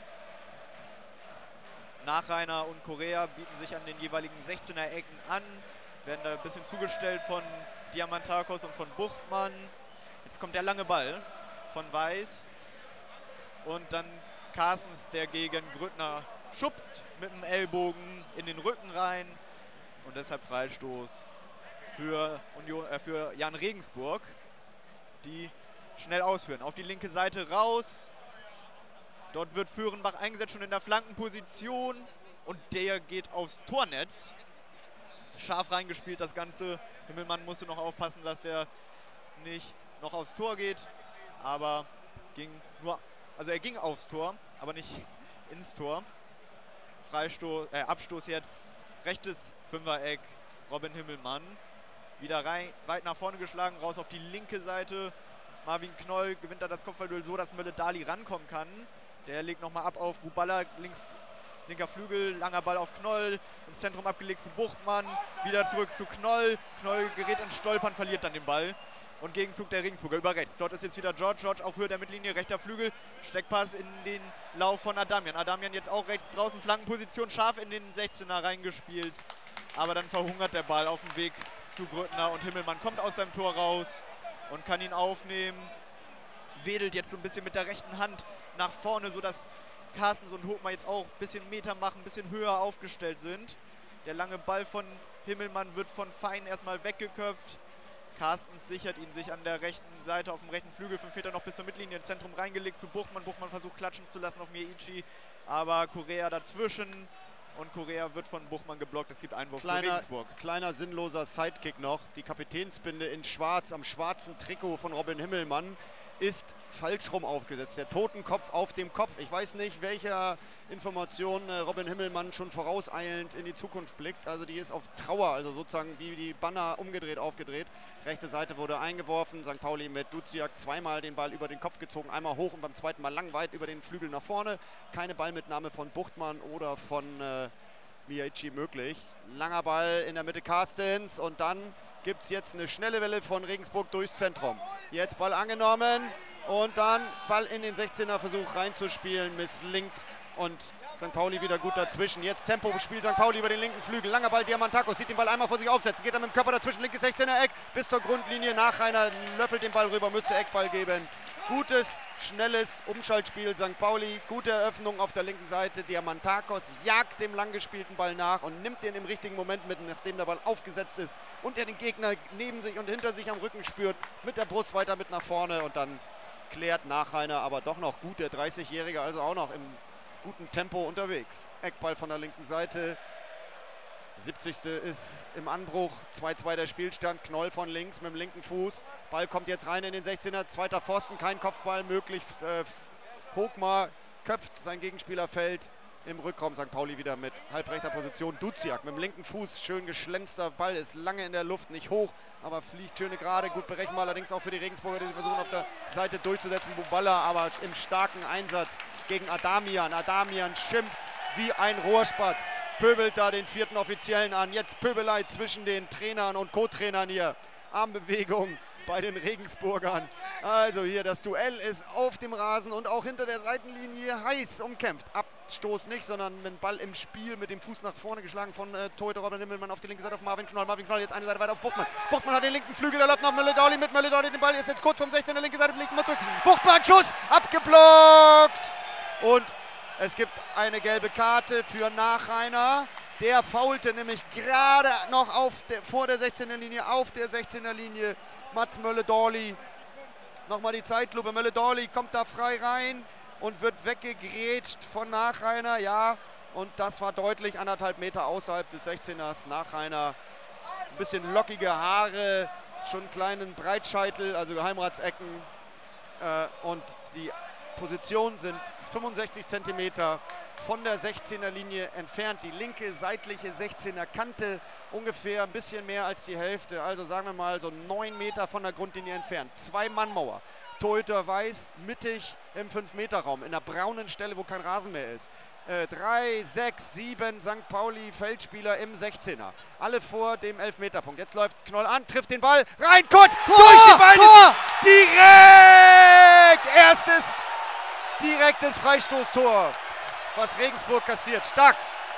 Nachreiner und Korea bieten sich an den jeweiligen sechzehner Ecken an. Werden da ein bisschen zugestellt von Diamantakos und von Buchtmann. Jetzt kommt der lange Ball von Weiß. Und dann Carstens, der gegen Grüttner schubst mit dem Ellbogen in den Rücken rein. Und deshalb Freistoß für, Union, äh, für Jan Regensburg, die schnell ausführen. Auf die linke Seite raus. Dort wird Föhrenbach eingesetzt, schon in der Flankenposition. Und der geht aufs Tornetz. Scharf reingespielt das Ganze. Himmelmann musste noch aufpassen, dass der nicht noch aufs Tor geht. Aber ging nur, also er ging aufs Tor, aber nicht ins Tor. Freistoß, äh, Abstoß jetzt. Rechtes Fünfereck, Robin Himmelmann. Wieder rein, weit nach vorne geschlagen, raus auf die linke Seite. Marvin Knoll gewinnt da das Kopfballduell so, dass Mölle-Dali rankommen kann. Der legt nochmal ab auf Buballa, links, linker Flügel, langer Ball auf Knoll. Ins Zentrum abgelegt zu Buchtmann, wieder zurück zu Knoll. Knoll gerät ins Stolpern, verliert dann den Ball. Und Gegenzug der Regensburger über rechts. Dort ist jetzt wieder George. George auf Höhe der Mittellinie, rechter Flügel. Steckpass in den Lauf von Adamian. Adamian jetzt auch rechts draußen, Flankenposition, scharf in den sechzehner reingespielt. Aber dann verhungert der Ball auf dem Weg zu Grüttner und Himmelmann kommt aus seinem Tor raus und kann ihn aufnehmen. Wedelt jetzt so ein bisschen mit der rechten Hand nach vorne, sodass Carstens und Hochmar jetzt auch ein bisschen Meter machen, ein bisschen höher aufgestellt sind. Der lange Ball von Himmelmann wird von Fein erstmal weggeköpft. Carstens sichert ihn sich an der rechten Seite auf dem rechten Flügel, fünf Meter noch bis zur Mittellinie, ins Zentrum reingelegt zu Buchmann. Buchmann versucht klatschen zu lassen auf Miyaichi, aber Korea dazwischen. Und Korea wird von Buchmann geblockt. Es gibt Einwurf für Regensburg. Kleiner sinnloser Sidekick noch. Die Kapitänsbinde in schwarz, am schwarzen Trikot von Robin Himmelmann. ist falsch rum aufgesetzt. Der Totenkopf auf dem Kopf. Ich weiß nicht, welcher Information äh, Robin Himmelmann schon vorauseilend in die Zukunft blickt. Also die ist auf Trauer, also sozusagen wie die Banner umgedreht, aufgedreht. Rechte Seite wurde eingeworfen. Sankt Pauli mit Duziak zweimal den Ball über den Kopf gezogen, einmal hoch und beim zweiten Mal lang weit über den Flügel nach vorne. Keine Ballmitnahme von Buchtmann oder von äh, Miyaichi möglich. Langer Ball in der Mitte Carstens und dann gibt es jetzt eine schnelle Welle von Regensburg durchs Zentrum. Jetzt Ball angenommen und dann Ball in den sechzehner Versuch reinzuspielen, misslingt und Sankt Pauli wieder gut dazwischen. Jetzt Tempo spielt Sankt Pauli über den linken Flügel. Langer Ball, Diamantakos sieht den Ball einmal vor sich aufsetzen, geht dann mit dem Körper dazwischen, linkes sechzehner Eck bis zur Grundlinie. Nachreiner löffelt den Ball rüber, müsste Eckball geben. Gutes, schnelles Umschaltspiel Sankt Pauli, gute Eröffnung auf der linken Seite. Diamantakos jagt dem lang gespielten Ball nach und nimmt den im richtigen Moment mit, nachdem der Ball aufgesetzt ist und er den Gegner neben sich und hinter sich am Rücken spürt, mit der Brust weiter mit nach vorne und dann klärt Nachreiner, aber doch noch gut, der dreißigjährige, also auch noch im guten Tempo unterwegs. Eckball von der linken Seite. siebzigste ist im Anbruch. zwei zwei der Spielstand. Knoll von links mit dem linken Fuß. Ball kommt jetzt rein in den sechzehner. Zweiter Pfosten, kein Kopfball möglich. Äh, Hogmar köpft, sein Gegenspieler fällt. Im Rückraum Sankt Pauli wieder mit halbrechter Position. Duziak mit dem linken Fuß. Schön geschlänzter Ball, ist lange in der Luft, nicht hoch, aber fliegt schöne Gerade. Gut berechenbar allerdings auch für die Regensburger, die sie versuchen auf der Seite durchzusetzen. Buballa aber im starken Einsatz gegen Adamian. Adamian schimpft wie ein Rohrspatz. Pöbelt da den vierten Offiziellen an. Jetzt Pöbelei zwischen den Trainern und Co-Trainern hier. Armbewegung bei den Regensburgern. Also hier das Duell ist auf dem Rasen und auch hinter der Seitenlinie heiß umkämpft. Abstoß nicht, sondern mit dem Ball im Spiel mit dem Fuß nach vorne geschlagen von äh, Torhüter Robin Himmelmann auf die linke Seite auf Marvin Knoll. Marvin Knoll jetzt eine Seite weiter auf Buchtmann. Buchtmann hat den linken Flügel, der läuft nach Mölle-Dorli mit Mölle-Dorli den Ball jetzt, jetzt kurz vom sechzehner linke Seite, legt ihn mal zurück. Buchtmann, Schuss, abgeblockt und es gibt eine gelbe Karte für Nachreiner. Der faulte nämlich gerade noch auf der, vor der sechzehner Linie, auf der sechzehner Linie. Mats Mölle-Dorli. Nochmal die Zeitlupe. Mölle-Dorli kommt da frei rein und wird weggegrätscht von Nachreiner. Ja, und das war deutlich anderthalb Meter außerhalb des sechzehners. Nachreiner, ein bisschen lockige Haare, schon einen kleinen Breitscheitel, also Geheimratsecken. Äh, und die Positionen sind fünfundsechzig Zentimeter von der sechzehner Linie entfernt. Die linke seitliche sechzehner Kante ungefähr ein bisschen mehr als die Hälfte. Also sagen wir mal so neun Meter von der Grundlinie entfernt. Zwei-Mann-Mauer. Torhüter weiß, mittig im fünf Meter Raum, in der braunen Stelle, wo kein Rasen mehr ist. Äh, drei, sechs, sieben Sankt Pauli Feldspieler im sechzehner. Alle vor dem Elfmeterpunkt. Jetzt läuft Knoll an, trifft den Ball, rein, Kott, durch die Beine, Tor! Direkt! Erstes direktes Freistoßtor, was Regensburg kassiert. Stark.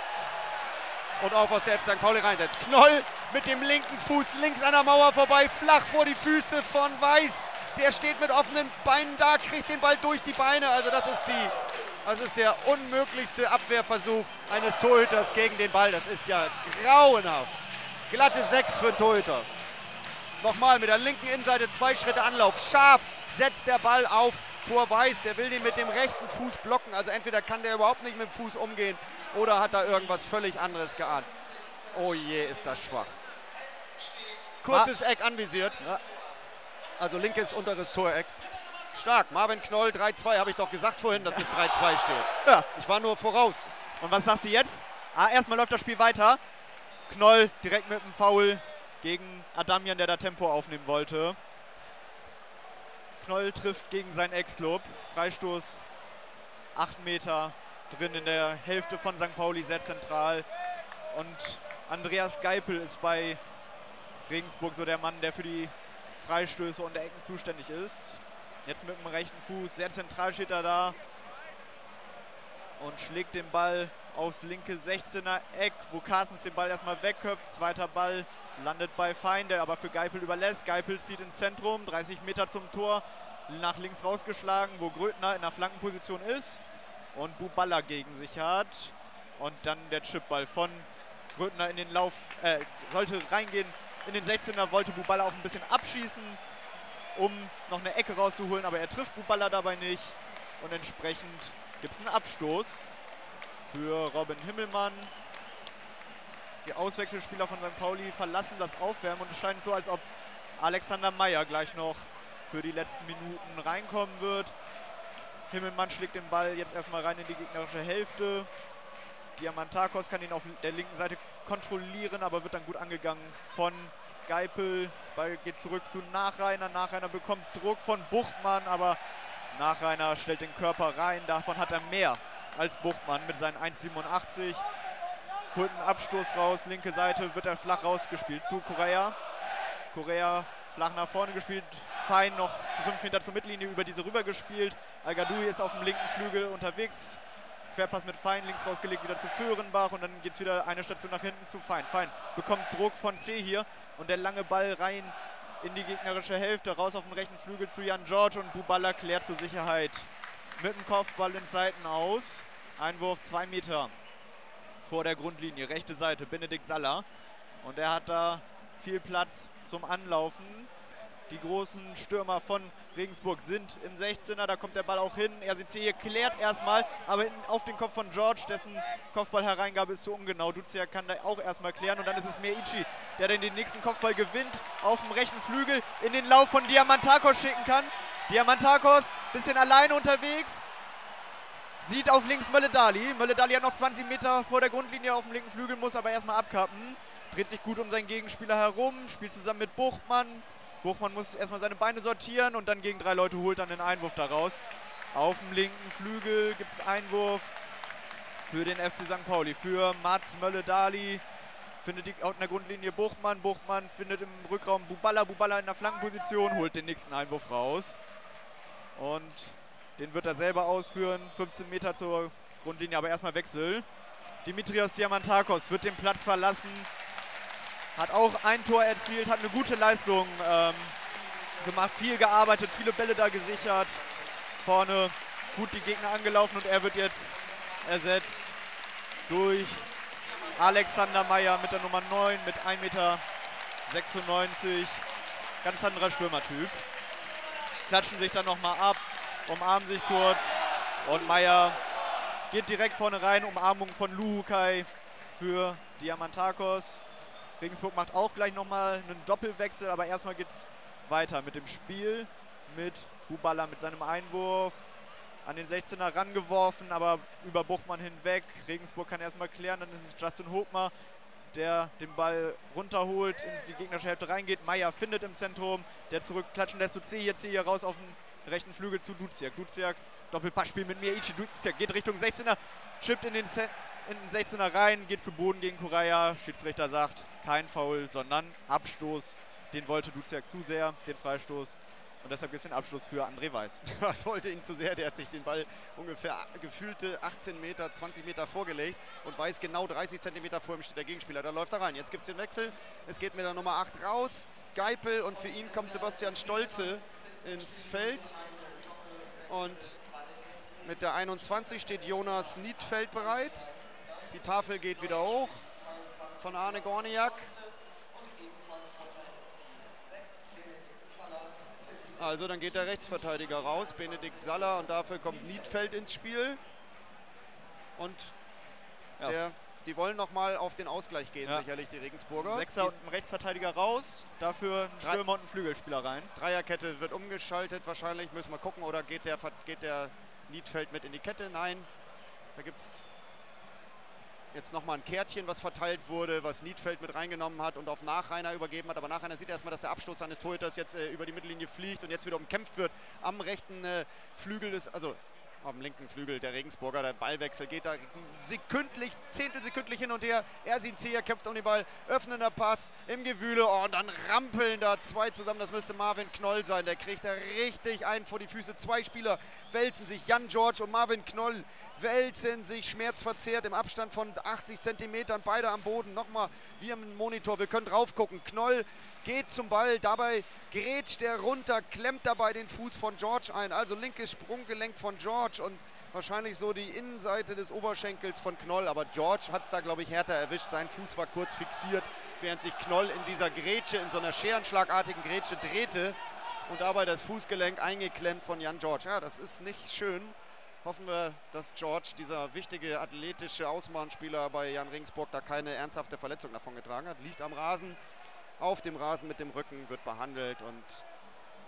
Und auch was der F C Sankt Pauli reinsetzt. Knoll mit dem linken Fuß links an der Mauer vorbei, flach vor die Füße von Weiß. Der steht mit offenen Beinen da, kriegt den Ball durch die Beine. Also das ist, die, das ist der unmöglichste Abwehrversuch eines Torhüters gegen den Ball. Das ist ja grauenhaft. Glatte sechs für den Torhüter. Nochmal mit der linken Innenseite, zwei Schritte Anlauf. Scharf setzt der Ball auf vor Weiß, der will den mit dem rechten Fuß blocken. Also entweder kann der überhaupt nicht mit dem Fuß umgehen oder hat da irgendwas völlig anderes geahnt. Oh je, ist das schwach. Kurzes Eck anvisiert. Also linkes unteres Toreck. Stark. Marvin Knoll, drei zwei. Habe ich doch gesagt vorhin, dass es drei zwei steht. Ja, ich war nur voraus. Und was sagst du jetzt? Ah, erstmal läuft das Spiel weiter. Knoll direkt mit dem Foul gegen Adamian, der da Tempo aufnehmen wollte. Knoll trifft gegen seinen Ex-Club. Freistoß acht Meter drin in der Hälfte von Sankt Pauli, sehr zentral. Und Andreas Geipel ist bei Regensburg so der Mann, der für die Freistöße und Ecken zuständig ist. Jetzt mit dem rechten Fuß, sehr zentral steht er da und schlägt den Ball aufs linke sechzehner Eck, wo Carstens den Ball erstmal wegköpft. Zweiter Ball landet bei Fein, der aber für Geipel überlässt. Geipel zieht ins Zentrum, dreißig Meter zum Tor, nach links rausgeschlagen, wo Grödner in der Flankenposition ist und Buballa gegen sich hat. Und dann der Chipball von Grödner in den Lauf, äh, sollte reingehen in den sechzehner, wollte Buballa auch ein bisschen abschießen, um noch eine Ecke rauszuholen, aber er trifft Buballa dabei nicht und entsprechend gibt es einen Abstoß für Robin Himmelmann. Die Auswechselspieler von Sankt Pauli verlassen das Aufwärmen und es scheint so, als ob Alexander Meyer gleich noch für die letzten Minuten reinkommen wird. Himmelmann schlägt den Ball jetzt erstmal rein in die gegnerische Hälfte. Diamantakos kann ihn auf der linken Seite kontrollieren, aber wird dann gut angegangen von Geipel. Ball geht zurück zu Nachreiner. Nachreiner bekommt Druck von Buchmann, aber Nachreiner stellt den Körper rein. Davon hat er mehr als Buchmann mit seinen eins Komma siebenundachtzig. Holt einen Abstoß raus. Linke Seite wird er flach rausgespielt zu Correa. Correa flach nach vorne gespielt. Fein noch fünf Meter zur Mittellinie über diese rüber gespielt. Al-Gadoui ist auf dem linken Flügel unterwegs. Querpass mit Fein, links rausgelegt wieder zu Föhrenbach und dann geht es wieder eine Station nach hinten zu Fein. Fein bekommt Druck von C hier und der lange Ball rein in die gegnerische Hälfte, raus auf den rechten Flügel zu Jan George und Buballa klärt zur Sicherheit mit dem Kopfball ins Seiten aus. Einwurf zwei Meter vor der Grundlinie, rechte Seite, Benedikt Saller und er hat da viel Platz zum Anlaufen. Die großen Stürmer von Regensburg sind im sechzehner, da kommt der Ball auch hin. R C C hier klärt erstmal, aber in, auf den Kopf von George, dessen Kopfballhereingabe ist zu ungenau. Duziak kann da auch erstmal klären und dann ist es Meici, der dann den nächsten Kopfball gewinnt, auf dem rechten Flügel in den Lauf von Diamantakos schicken kann. Diamantakos, bisschen alleine unterwegs, sieht auf links Mölle-Dali. Mölle-Dali hat noch zwanzig Meter vor der Grundlinie auf dem linken Flügel, muss aber erstmal abkappen. Dreht sich gut um seinen Gegenspieler herum, spielt zusammen mit Buchmann. Buchmann muss erstmal seine Beine sortieren und dann gegen drei Leute holt dann den Einwurf daraus. Auf dem linken Flügel gibt es Einwurf für den F C Sankt Pauli. Für Mats Mölle-Dali findet die auf der Grundlinie Buchmann. Buchmann findet im Rückraum Buballa. Buballa in der Flankenposition, holt den nächsten Einwurf raus. Und den wird er selber ausführen. fünfzehn Meter zur Grundlinie, aber erstmal Wechsel. Dimitrios Diamantakos wird den Platz verlassen. Hat auch ein Tor erzielt, hat eine gute Leistung ähm, gemacht, viel gearbeitet, viele Bälle da gesichert. Vorne gut die Gegner angelaufen und er wird jetzt ersetzt durch Alexander Meyer mit der Nummer neun mit ein Meter sechsundneunzig. Ganz anderer Stürmertyp. Klatschen sich dann nochmal ab, umarmen sich kurz und Meyer geht direkt vorne rein. Umarmung von Luhukai für Diamantakos. Regensburg macht auch gleich nochmal einen Doppelwechsel, aber erstmal geht es weiter mit dem Spiel, mit Buballa mit seinem Einwurf. An den sechzehner rangeworfen, aber über Buchmann hinweg. Regensburg kann erstmal klären, dann ist es Justin Hogmar, der den Ball runterholt, in die gegnerische Hälfte reingeht. Meyer findet im Zentrum, der zurückklatschen lässt zu C, jetzt hier raus auf den rechten Flügel zu Duziak. Duziak, Doppelpassspiel mit Meici. Duziak geht Richtung sechzehner, chippt in den Zentrum. In den sechzehner rein, geht zu Boden gegen Correa. Schiedsrichter sagt, kein Foul, sondern Abstoß. Den wollte Duziak zu sehr, den Freistoß. Und deshalb gibt es den Abschluss für André Weiß. Er wollte ihn zu sehr, der hat sich den Ball ungefähr gefühlte achtzehn Meter, zwanzig Meter vorgelegt und Weiß genau dreißig Zentimeter vor ihm steht der Gegenspieler. Da läuft er rein. Jetzt gibt es den Wechsel. Es geht mit der Nummer acht raus. Geipel und für ihn kommt Sebastian Stolze ins Feld. Und mit der einundzwanzig steht Jonas Niedfeld bereit. Die Tafel geht wieder hoch von Arne Gorniak. Also dann geht der Rechtsverteidiger raus, Benedikt Saller, und dafür kommt Niedfeld ins Spiel. Und ja. der, die wollen nochmal auf den Ausgleich gehen, ja. sicherlich die Regensburger. Sechser und ein Rechtsverteidiger raus, dafür ein Stürmer und ein Flügelspieler rein. Dreierkette wird umgeschaltet wahrscheinlich, müssen wir gucken, oder geht der, geht der Niedfeld mit in die Kette? Nein, da gibt es jetzt nochmal ein Kärtchen, was verteilt wurde, was Niedfeld mit reingenommen hat und auf Nachreiner übergeben hat. Aber Nachreiner sieht erstmal, dass der Abstoß seines Torhüters jetzt äh, über die Mittellinie fliegt und jetzt wieder umkämpft wird am rechten äh, Flügel des, also auf dem linken Flügel der Regensburger. Der Ballwechsel geht da sekündlich, zehntelsekündlich hin und her. Ersin Zeher kämpft um den Ball, öffnender Pass im Gewühle, oh, und dann rampeln da zwei zusammen. Das müsste Marvin Knoll sein. Der kriegt da richtig einen vor die Füße. Zwei Spieler wälzen sich, Jan George und Marvin Knoll wälzen sich schmerzverzerrt im Abstand von achtzig Zentimetern. Beide am Boden. Nochmal wie im Monitor, wir können drauf gucken. Knoll geht zum Ball, dabei grätscht er runter, klemmt dabei den Fuß von George ein. Also linkes Sprunggelenk von George und wahrscheinlich so die Innenseite des Oberschenkels von Knoll. Aber George hat es da, glaube ich, härter erwischt. Sein Fuß war kurz fixiert, während sich Knoll in dieser Grätsche, in so einer scherenschlagartigen Grätsche drehte und dabei das Fußgelenk eingeklemmt von Jan George. Ja, das ist nicht schön. Hoffen wir, dass George, dieser wichtige athletische Außenbahnspieler bei Jan Regensburg, da keine ernsthafte Verletzung davon getragen hat. Liegt am Rasen, auf dem Rasen mit dem Rücken, wird behandelt und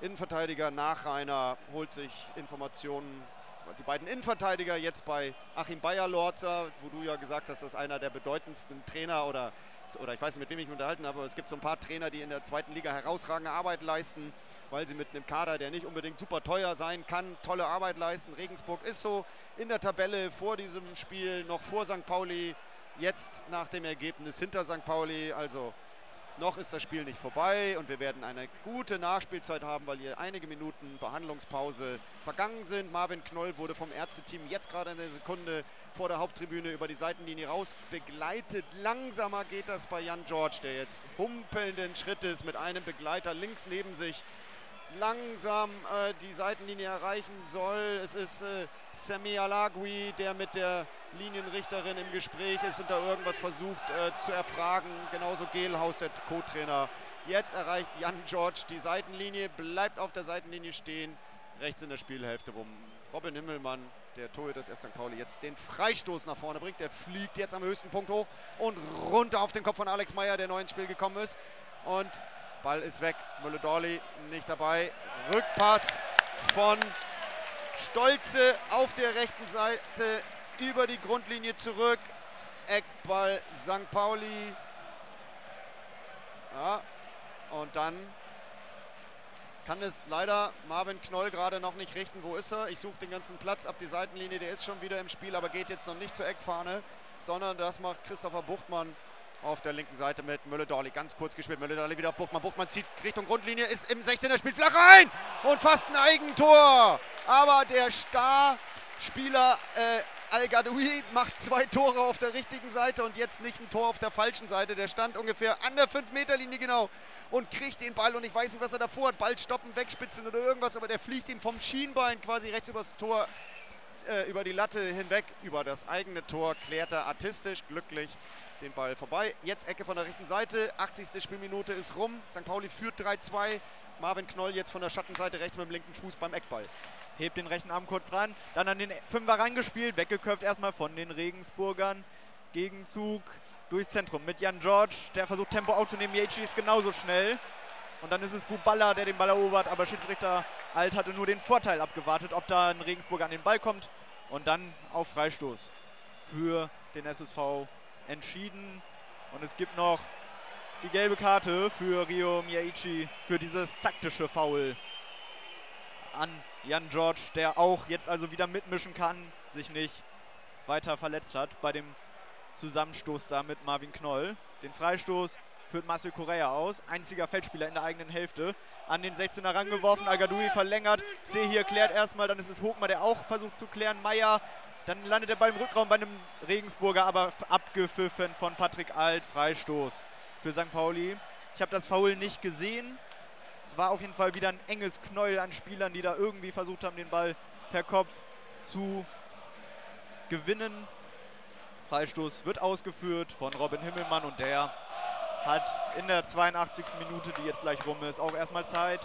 Innenverteidiger Nachreiner holt sich Informationen. Die beiden Innenverteidiger jetzt bei Achim Beyer-Lorzer, wo du ja gesagt hast, das ist einer der bedeutendsten Trainer oder, oder ich weiß nicht, mit wem ich mich unterhalten habe, aber es gibt so ein paar Trainer, die in der zweiten Liga herausragende Arbeit leisten, weil sie mit einem Kader, der nicht unbedingt super teuer sein kann, tolle Arbeit leisten. Regensburg ist so in der Tabelle vor diesem Spiel noch vor Sankt Pauli, jetzt nach dem Ergebnis hinter Sankt Pauli, also noch ist das Spiel nicht vorbei und wir werden eine gute Nachspielzeit haben, weil hier einige Minuten Behandlungspause vergangen sind. Marvin Knoll wurde vom Ärzteteam jetzt gerade in der Sekunde vor der Haupttribüne über die Seitenlinie raus begleitet. Langsamer geht das bei Jan George, der jetzt humpelnden Schrittes mit einem Begleiter links neben sich langsam äh, die Seitenlinie erreichen soll. Es ist äh, Semi Alagui, der mit der Linienrichterin im Gespräch ist und da irgendwas versucht äh, zu erfragen. Genauso Gehlhaus, der Co-Trainer. Jetzt erreicht Jan George die Seitenlinie, bleibt auf der Seitenlinie stehen, rechts in der Spielhälfte rum. Robin Himmelmann, der Torhüter des F C Sankt Pauli, jetzt den Freistoß nach vorne bringt. Der fliegt jetzt am höchsten Punkt hoch und runter auf den Kopf von Alex Meyer, der neu ins Spiel gekommen ist. Und Ball ist weg, Müller-Dorli nicht dabei. Rückpass von Stolze auf der rechten Seite über die Grundlinie zurück. Eckball Sankt Pauli. Ja, und dann kann es leider Marvin Knoll gerade noch nicht richten. Wo ist er? Ich suche den ganzen Platz ab die Seitenlinie. Der ist schon wieder im Spiel, aber geht jetzt noch nicht zur Eckfahne, sondern das macht Christopher Buchtmann auf der linken Seite mit Müller-Dorli. Ganz kurz gespielt. Müller-Dorli wieder auf Buchtmann. Buchtmann zieht Richtung Grundlinie, ist im sechzehner, spielt flach rein und fast ein Eigentor. Aber der Starspieler äh, Al-Gadoui macht zwei Tore auf der richtigen Seite und jetzt nicht ein Tor auf der falschen Seite. Der stand ungefähr an der fünf Meter Linie genau und kriegt den Ball und ich weiß nicht, was er davor hat. Ball stoppen, wegspitzen oder irgendwas, aber der fliegt ihm vom Schienbein quasi rechts übers Tor, äh, über die Latte hinweg. Über das eigene Tor klärt er artistisch, glücklich den Ball vorbei. Jetzt Ecke von der rechten Seite, achtzigste Spielminute ist rum. Sankt Pauli führt drei zwei. Marvin Knoll jetzt von der Schattenseite rechts mit dem linken Fuß beim Eckball. Hebt den rechten Arm kurz ran, dann an den Fünfer reingespielt, weggeköpft erstmal von den Regensburgern. Gegenzug durchs Zentrum mit Jan George, der versucht Tempo aufzunehmen. Yachi ist genauso schnell. Und dann ist es Buballa, der den Ball erobert, aber Schiedsrichter Alt hatte nur den Vorteil abgewartet, ob da ein Regensburger an den Ball kommt. Und dann auf Freistoß für den S S V entschieden. Und es gibt noch die gelbe Karte für Ryo Miyaichi für dieses taktische Foul an Jan George, der auch jetzt also wieder mitmischen kann, sich nicht weiter verletzt hat bei dem Zusammenstoß da mit Marvin Knoll. Den Freistoß führt Marcel Correa aus, einziger Feldspieler in der eigenen Hälfte, an den sechzehner rangeworfen, Al-Gadoui verlängert, sehe hier klärt erstmal, dann ist es Hochmar, der auch versucht zu klären, Meyer, dann landet der Ball im Rückraum bei einem Regensburger, aber abgepfiffen von Patrick Alt, Freistoß für Sankt Pauli. Ich habe das Foul nicht gesehen. Es war auf jeden Fall wieder ein enges Knäuel an Spielern, die da irgendwie versucht haben, den Ball per Kopf zu gewinnen. Freistoß wird ausgeführt von Robin Himmelmann und der hat in der zweiundachtzigsten Minute, die jetzt gleich rum ist, auch erstmal Zeit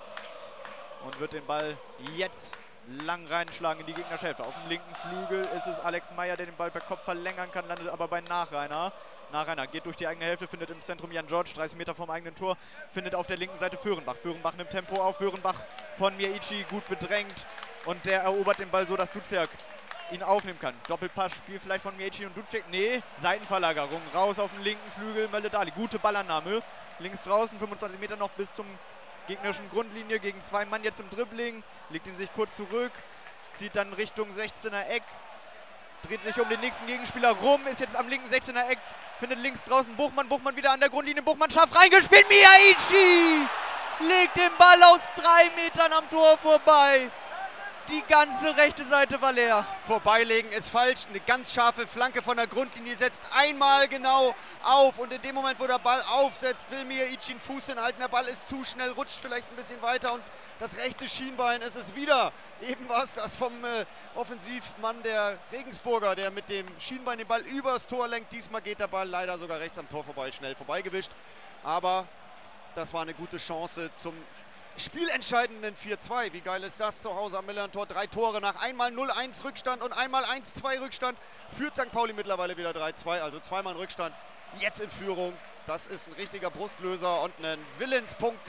und wird den Ball jetzt lang reinschlagen in die gegnerische Hälfte. Auf dem linken Flügel ist es Alex Meyer, der den Ball per Kopf verlängern kann, landet aber bei Nachreiner. Nachreiner geht durch die eigene Hälfte, findet im Zentrum Jan George, dreißig Meter vom eigenen Tor, findet auf der linken Seite Föhrenbach. Föhrenbach nimmt Tempo auf, Föhrenbach von Miyaichi gut bedrängt und der erobert den Ball so, dass Duziak ihn aufnehmen kann. Doppelpassspiel vielleicht von Miyaichi und Duziak. Nee, Seitenverlagerung, raus auf den linken Flügel, Mölle-Dali. Gute Ballannahme, links draußen, fünfundzwanzig Meter noch bis zum gegnerischen Grundlinie, gegen zwei Mann jetzt im Dribbling, legt ihn sich kurz zurück, zieht dann Richtung sechzehner Eck, dreht sich um den nächsten Gegenspieler rum, ist jetzt am linken sechzehner Eck, findet links draußen Buchmann, Buchmann wieder an der Grundlinie, Buchmann scharf reingespielt, Miyaichi legt den Ball aus drei Metern am Tor vorbei. Die ganze rechte Seite war leer. Vorbeilegen ist falsch. Eine ganz scharfe Flanke von der Grundlinie setzt einmal genau auf. Und in dem Moment, wo der Ball aufsetzt, will Miyaichi den Fuß hinhalten. Der Ball ist zu schnell, rutscht vielleicht ein bisschen weiter. Und das rechte Schienbein ist es wieder. Eben was das vom äh, Offensivmann der Regensburger, der mit dem Schienbein den Ball übers Tor lenkt. Diesmal geht der Ball leider sogar rechts am Tor vorbei, schnell vorbeigewischt. Aber das war eine gute Chance zum spielentscheidenden vier zwei. Wie geil ist das? Zu Hause am Millern-Tor. Drei Tore nach einmal null eins Rückstand und einmal eins zwei Rückstand. Führt Sankt Pauli mittlerweile wieder drei zwei. Also zweimal Rückstand. Jetzt in Führung. Das ist ein richtiger Brustlöser und ein Willenspunkt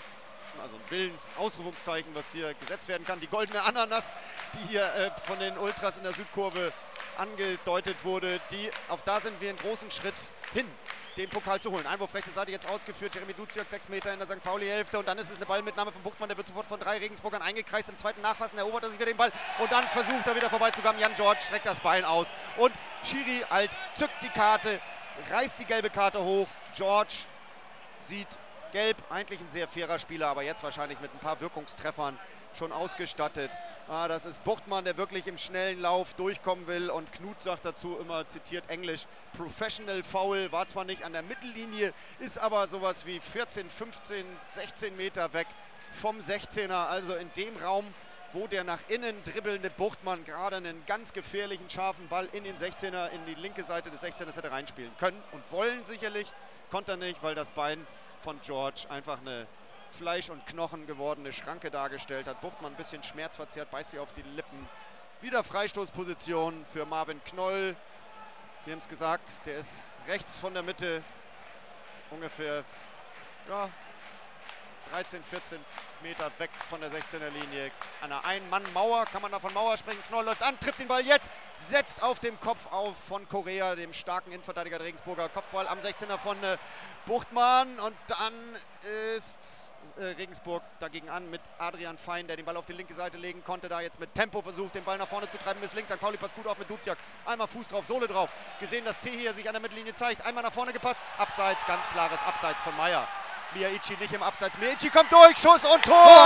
also ein Willensausrufungszeichen, was hier gesetzt werden kann. Die goldene Ananas, die hier äh, von den Ultras in der Südkurve angedeutet wurde, die, auf da sind wir einen großen Schritt hin, den Pokal zu holen. Einwurf rechte Seite jetzt ausgeführt, Jeremy Duziak sechs Meter in der Sankt Pauli-Hälfte und dann ist es eine Ballmitnahme von Buchtmann, der wird sofort von drei Regensburgern eingekreist, im zweiten Nachfassen erobert er sich wieder den Ball und dann versucht er wieder vorbeizukommen. Jan George streckt das Bein aus und Schiri Alt zückt die Karte, reißt die gelbe Karte hoch. George sieht gelb, eigentlich ein sehr fairer Spieler, aber jetzt wahrscheinlich mit ein paar Wirkungstreffern schon ausgestattet. Ah, das ist Buchtmann, der wirklich im schnellen Lauf durchkommen will und Knut sagt dazu immer, zitiert Englisch, Professional Foul, war zwar nicht an der Mittellinie, ist aber sowas wie vierzehn, fünfzehn, sechzehn Meter weg vom sechzehner, also in dem Raum, wo der nach innen dribbelnde Buchtmann gerade einen ganz gefährlichen, scharfen Ball in den sechzehner, in die linke Seite des sechzehners hätte reinspielen können und wollen sicherlich, konnte er nicht, weil das Bein von George einfach eine Fleisch und Knochen gewordene Schranke dargestellt hat. Buchtmann ein bisschen schmerzverzerrt, beißt sich auf die Lippen. Wieder Freistoßposition für Marvin Knoll. Wir haben es gesagt, der ist rechts von der Mitte, ungefähr ja, dreizehn, vierzehn Meter weg von der sechzehner Linie. An einer Ein-Mann-Mauer, kann man da von Mauer sprechen. Knoll läuft an, trifft den Ball jetzt, setzt auf dem Kopf auf von Correa, dem starken Innenverteidiger der Regensburger. Kopfball am sechzehner von äh, Buchtmann und dann ist äh, Regensburg dagegen an mit Adrian Fein, der den Ball auf die linke Seite legen konnte, da jetzt mit Tempo versucht, den Ball nach vorne zu treiben, bis links. Sankt Pauli passt gut auf mit Duziak. Einmal Fuß drauf, Sohle drauf. Gesehen, dass C hier sich an der Mittellinie zeigt. Einmal nach vorne gepasst. Abseits, ganz klares Abseits von Meyer. Miyaichi nicht im Abseits. Miyaichi kommt durch, Schuss und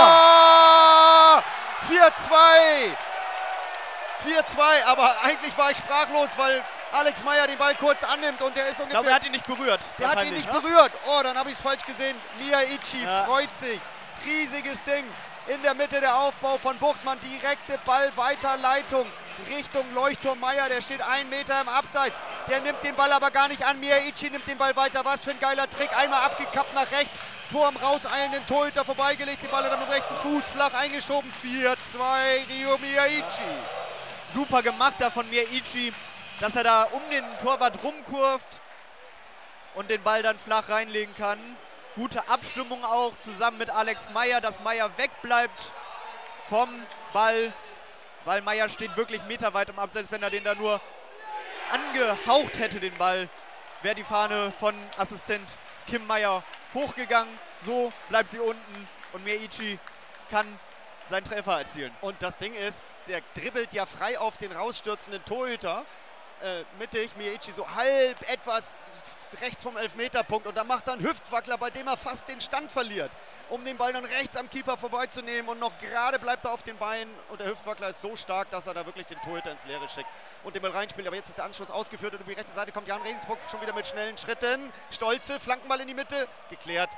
Tor! vier zwei! vier zwei, aber eigentlich war ich sprachlos, weil Alex Meyer den Ball kurz annimmt und der ist ungefähr... Ich glaube, er hat ihn nicht berührt. Der hat ihn nicht ne? berührt. Oh, dann habe ich es falsch gesehen. Miyaichi ja. freut sich. Riesiges Ding. In der Mitte der Aufbau von Buchtmann. Direkte Ballweiterleitung Richtung Leuchtturm Meyer. Der steht einen Meter im Abseits. Der nimmt den Ball aber gar nicht an. Miyaichi nimmt den Ball weiter. Was für ein geiler Trick. Einmal abgekappt nach rechts. Vor dem rauseilenden Torhüter vorbeigelegt. Den Ball dann mit dem rechten Fuß flach eingeschoben. vier zwei Ryo Miyaichi. Super gemacht da von Miyaichi, dass er da um den Torwart rumkurvt und den Ball dann flach reinlegen kann. Gute Abstimmung auch zusammen mit Alex Meyer, dass Meyer wegbleibt vom Ball, weil Meyer steht wirklich meterweit im Abseits. Wenn er den da nur angehaucht hätte, den Ball, wäre die Fahne von Assistent Kim Meyer hochgegangen. So bleibt sie unten und Miyaichi kann seinen Treffer erzielen. Und das Ding ist, der dribbelt ja frei auf den rausstürzenden Torhüter. Äh, mittig, Miyaichi so halb etwas rechts vom Elfmeterpunkt und da macht er einen Hüftwackler, bei dem er fast den Stand verliert, um den Ball dann rechts am Keeper vorbeizunehmen und noch gerade bleibt er auf den Beinen und der Hüftwackler ist so stark, dass er da wirklich den Torhüter ins Leere schickt und den Ball reinspielt. Aber jetzt ist der Anschluss ausgeführt und über die rechte Seite kommt Jan Regensburg schon wieder mit schnellen Schritten. Stolze, Flankenball in die Mitte, geklärt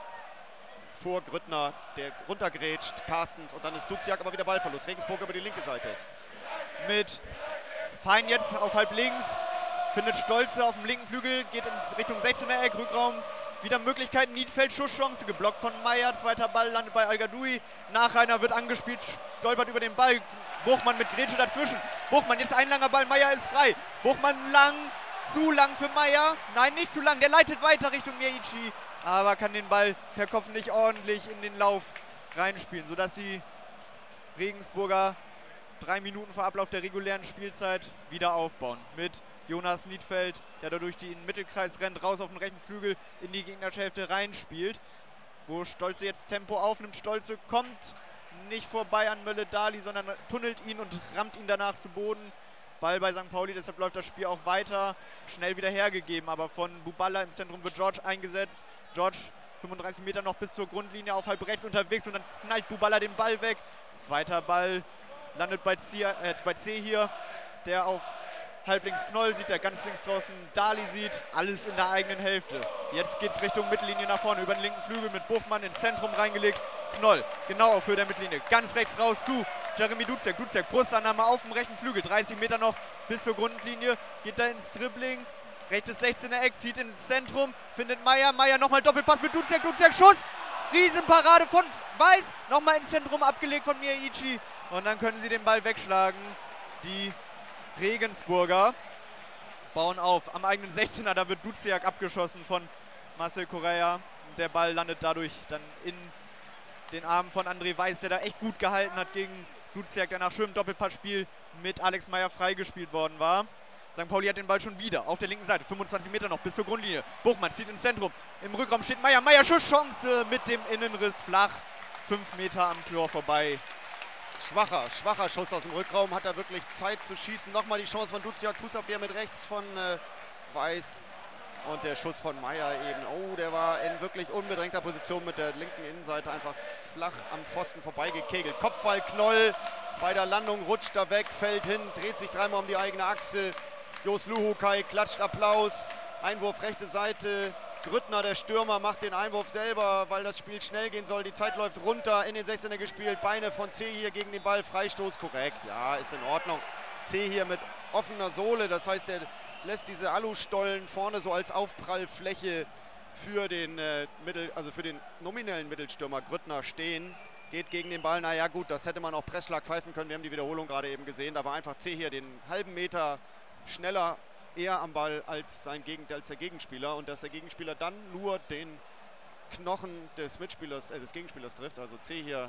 vor Grüttner, der runtergrätscht, Carstens und dann ist Duziak aber wieder Ballverlust. Regensburg über die linke Seite. Mit Fein jetzt auf halb links, findet Stolze auf dem linken Flügel, geht in Richtung sechzehner Eck, Rückraum, wieder Möglichkeiten, Niedfeld, Schusschance, geblockt von Meyer, zweiter Ball landet bei Al-Gadoui, Nachreiner wird angespielt, stolpert über den Ball, Buchmann mit Grätsche dazwischen, Buchmann jetzt ein langer Ball, Meyer ist frei, Buchmann lang, zu lang für Meyer, nein nicht zu lang, der leitet weiter Richtung Miyaichi, aber kann den Ball per Kopf nicht ordentlich in den Lauf reinspielen, sodass die Regensburger drei Minuten vor Ablauf der regulären Spielzeit wieder aufbauen. Mit Jonas Niedfeld, der da durch den Mittelkreis rennt, raus auf den rechten Flügel in die gegnerische Hälfte reinspielt. Wo Stolze jetzt Tempo aufnimmt. Stolze kommt nicht vorbei an Mölle-Dali, sondern tunnelt ihn und rammt ihn danach zu Boden. Ball bei Sankt Pauli, deshalb läuft das Spiel auch weiter. Schnell wieder hergegeben, aber von Buballa im Zentrum wird George eingesetzt. George fünfunddreißig Meter noch bis zur Grundlinie auf halb rechts unterwegs und dann knallt Buballa den Ball weg. Zweiter Ball landet bei C, äh, bei C hier, der auf halblinks Knoll sieht, der ganz links draußen Dali sieht. Alles in der eigenen Hälfte. Jetzt geht es Richtung Mittellinie nach vorne, über den linken Flügel mit Buchmann ins Zentrum reingelegt. Knoll, genau auf Höhe der Mittellinie, ganz rechts raus zu Jeremy Duziak. Duziak, Brustannahme auf dem rechten Flügel, dreißig Meter noch bis zur Grundlinie, geht da ins Dribbling. Rechtes sechzehner Eck, zieht ins Zentrum, findet Meyer. Meyer nochmal Doppelpass mit Duziak, Duziak, Schuss! Riesenparade von Weiß, nochmal ins Zentrum abgelegt von Miyaichi. Und dann können sie den Ball wegschlagen. Die Regensburger bauen auf. Am eigenen sechzehner, da wird Duziak abgeschossen von Marcel Correa. Der Ball landet dadurch dann in den Arm von André Weiß, der da echt gut gehalten hat gegen Duziak, der nach schönem Doppelpassspiel mit Alex Meyer freigespielt worden war. Sankt Pauli hat den Ball schon wieder auf der linken Seite. fünfundzwanzig Meter noch bis zur Grundlinie. Buchmann zieht ins Zentrum. Im Rückraum steht Meyer. Meyer Schusschance mit dem Innenriss flach. Fünf Meter am Tor vorbei. Schwacher, schwacher Schuss aus dem Rückraum. Hat er wirklich Zeit zu schießen. Nochmal die Chance von Duziak. Fußabwehr mit rechts von äh, Weiß. Und der Schuss von Meyer eben. Oh, der war in wirklich unbedrängter Position mit der linken Innenseite einfach flach am Pfosten vorbeigekegelt. Kopfball, Knoll. Bei der Landung rutscht er weg, fällt hin, dreht sich dreimal um die eigene Achse. Jos Luhukai klatscht Applaus. Einwurf rechte Seite. Grüttner, der Stürmer, macht den Einwurf selber, weil das Spiel schnell gehen soll. Die Zeit läuft runter, in den sechzehner gespielt. Beine von C hier gegen den Ball. Freistoß, korrekt. Ja, ist in Ordnung. C hier mit offener Sohle. Das heißt, er lässt diese Alustollen vorne so als Aufprallfläche für den, äh, Mittel, also für den nominellen Mittelstürmer Grüttner stehen. Geht gegen den Ball. Naja gut, das hätte man auch Pressschlag pfeifen können. Wir haben die Wiederholung gerade eben gesehen. Da war einfach C hier den halben Meter schneller eher am Ball als, sein Gegen als der Gegenspieler. Und dass der Gegenspieler dann nur den Knochen des Mitspielers, äh, des Gegenspielers trifft. Also C hier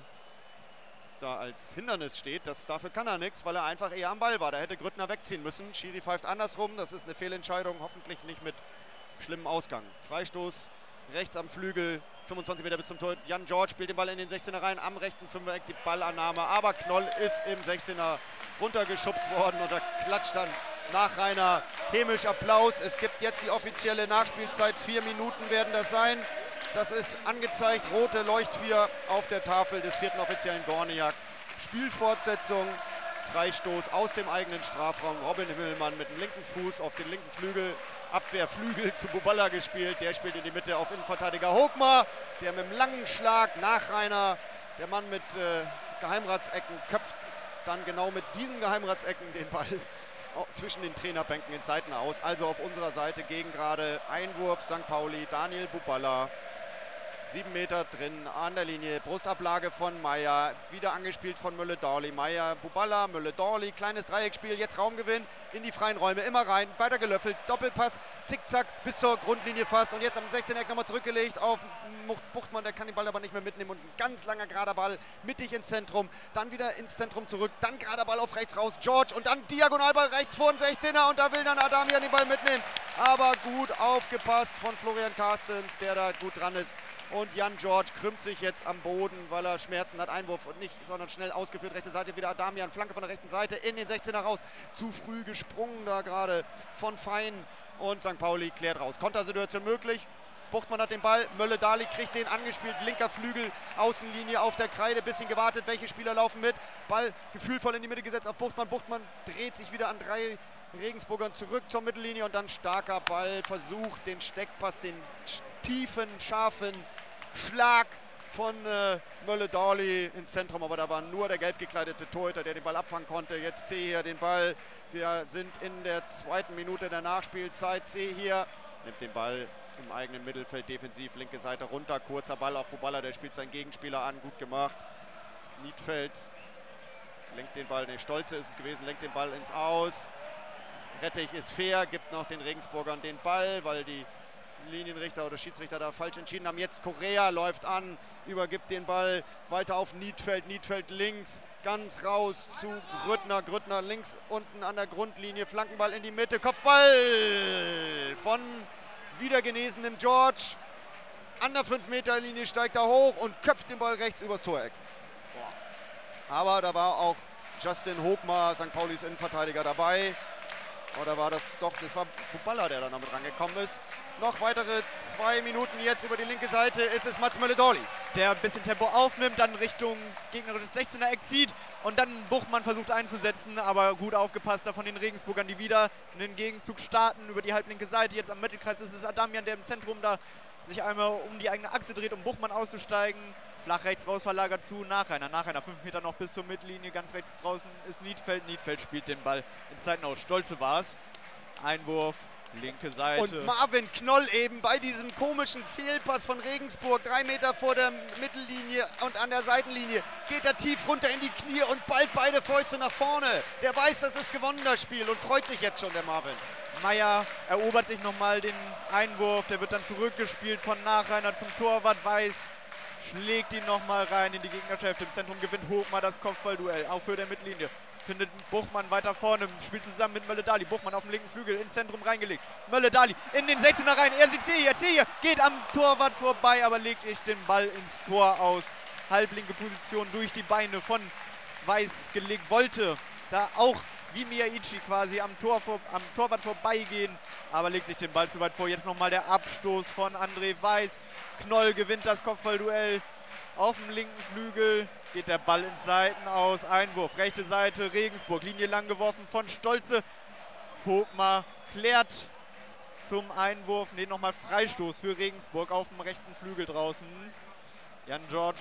da als Hindernis steht. Das, dafür kann er nichts, weil er einfach eher am Ball war. Da hätte Grüttner wegziehen müssen. Schiri pfeift andersrum. Das ist eine Fehlentscheidung. Hoffentlich nicht mit schlimmem Ausgang. Freistoß rechts am Flügel. fünfundzwanzig Meter bis zum Tor. Jan George spielt den Ball in den sechzehner rein. Am rechten Fünfereck die Ballannahme. Aber Knoll ist im sechzehner runtergeschubst worden. Und da klatscht dann Nachreiner hämisch Applaus. Es gibt jetzt die offizielle Nachspielzeit. Vier Minuten werden das sein. Das ist angezeigt. Rote Leuchtvier auf der Tafel des vierten offiziellen Gorniak. Spielfortsetzung. Freistoß aus dem eigenen Strafraum. Robin Himmelmann mit dem linken Fuß auf den linken Flügel. Abwehrflügel zu Buballa gespielt. Der spielt in die Mitte auf Innenverteidiger Hochmar. Der mit dem langen Schlag Nachreiner. Der Mann mit äh, Geheimratsecken köpft dann genau mit diesen Geheimratsecken den Ball zwischen den Trainerbänken in Zeiten aus. Also auf unserer Seite gegen gerade Einwurf Sankt Pauli. Daniel Buballa. Sieben Meter drin an der Linie. Brustablage von Meyer. Wieder angespielt von Mülle-Dorli. Meyer, Buballa, Mülle-Dorli. Kleines Dreiecksspiel. Jetzt Raumgewinn in die freien Räume. Immer rein. Weiter gelöffelt. Doppelpass. Zickzack bis zur Grundlinie fast. Und jetzt am sechzehner Eck nochmal zurückgelegt auf Buchtmann. Der kann den Ball aber nicht mehr mitnehmen. Und ein ganz langer gerader Ball mittig ins Zentrum. Dann wieder ins Zentrum zurück. Dann gerader Ball auf rechts raus. George. Und dann Diagonalball rechts vor den sechzehner. Und da will dann Adamian den Ball mitnehmen. Aber gut aufgepasst von Florian Carstens, der da gut dran ist. Und Jan George krümmt sich jetzt am Boden, weil er Schmerzen hat. Einwurf und nicht, sondern schnell ausgeführt. Rechte Seite wieder Adamian. Flanke von der rechten Seite in den sechzehner raus. Zu früh gesprungen da gerade von Fein. Und Sankt Pauli klärt raus. Kontersituation möglich. Buchtmann hat den Ball. Mölle-Dali kriegt den angespielt. Linker Flügel, Außenlinie auf der Kreide. Bisschen gewartet. Welche Spieler laufen mit? Ball gefühlvoll in die Mitte gesetzt auf Buchtmann. Buchtmann dreht sich wieder an drei Regensburgern zurück zur Mittellinie. Und dann starker Ball. Versucht den Steckpass, den tiefen, scharfen Schlag von äh, Mölle-Dorli ins Zentrum, aber da war nur der gelb gekleidete Torhüter, der den Ball abfangen konnte. Jetzt C hier den Ball. Wir sind in der zweiten Minute der Nachspielzeit. C hier nimmt den Ball im eigenen Mittelfeld defensiv, linke Seite runter, kurzer Ball auf Buballa, der spielt seinen Gegenspieler an, gut gemacht. Niedfeld lenkt den Ball, ne, Stolze ist es gewesen, lenkt den Ball ins Aus. Rettich ist fair, gibt noch den Regensburgern den Ball, weil die Linienrichter oder Schiedsrichter da falsch entschieden haben. Jetzt Correa läuft an, übergibt den Ball weiter auf Niedfeld. Niedfeld links, ganz raus zu Grüttner. Grüttner links unten an der Grundlinie. Flankenball in die Mitte. Kopfball von wiedergenesenem George. An der fünf Meter Linie steigt er hoch und köpft den Ball rechts übers Toreck. Aber da war auch Justin Hochmar, Sankt Paulis Innenverteidiger, dabei. Oder war das doch, das war Buballa, der da noch mit rangekommen ist. Noch weitere zwei Minuten jetzt über die linke Seite ist es Mats Mölle-Dorli. Der ein bisschen Tempo aufnimmt, dann Richtung gegnerisches sechzehner Eck zieht und dann Buchmann versucht einzusetzen, aber gut aufgepasst da von den Regensburgern, die wieder einen Gegenzug starten über die halblinke Seite. Jetzt am Mittelkreis ist es Adamian, der im Zentrum da sich einmal um die eigene Achse dreht, um Buchmann auszusteigen. Flach rechts raus verlagert zu Nachreiner. Nachreiner fünf Meter noch bis zur Mittellinie. Ganz rechts draußen ist Niedfeld. Niedfeld spielt den Ball in Zeiten aus. Stolze war es. Einwurf, linke Seite. Und Marvin Knoll eben bei diesem komischen Fehlpass von Regensburg. Drei Meter vor der Mittellinie und an der Seitenlinie geht er tief runter in die Knie und ballt beide Fäuste nach vorne. Der weiß, das ist gewonnen, das Spiel, und freut sich jetzt schon, der Marvin. Meyer erobert sich nochmal den Einwurf. Der wird dann zurückgespielt von Nachreiner zum Torwart. Weiß schlägt ihn nochmal rein in die Gegnerhälfte. Im Zentrum gewinnt Hochmar das Kopfballduell, auf Höhe der Mittellinie. Findet Buchmann weiter vorne, spielt zusammen mit Mölle-Dali. Buchmann auf dem linken Flügel ins Zentrum reingelegt. Mölle-Dali in den sechzehner rein. Er sieht Zehier, Zehier geht am Torwart vorbei, aber legt echt den Ball ins Tor aus. Halblinke Position durch die Beine von Weiß gelegt. Wollte da auch wie Miyaichi quasi am, Tor vor, am Torwart vorbeigehen, aber legt sich den Ball zu weit vor. Jetzt nochmal der Abstoß von André Weiß. Knoll gewinnt das Kopfballduell auf dem linken Flügel. Geht der Ball ins Seitenaus. Einwurf, rechte Seite, Regensburg. Linie lang geworfen von Stolze. Hochmar klärt zum Einwurf. Ne, nochmal Freistoß für Regensburg auf dem rechten Flügel draußen. Jan George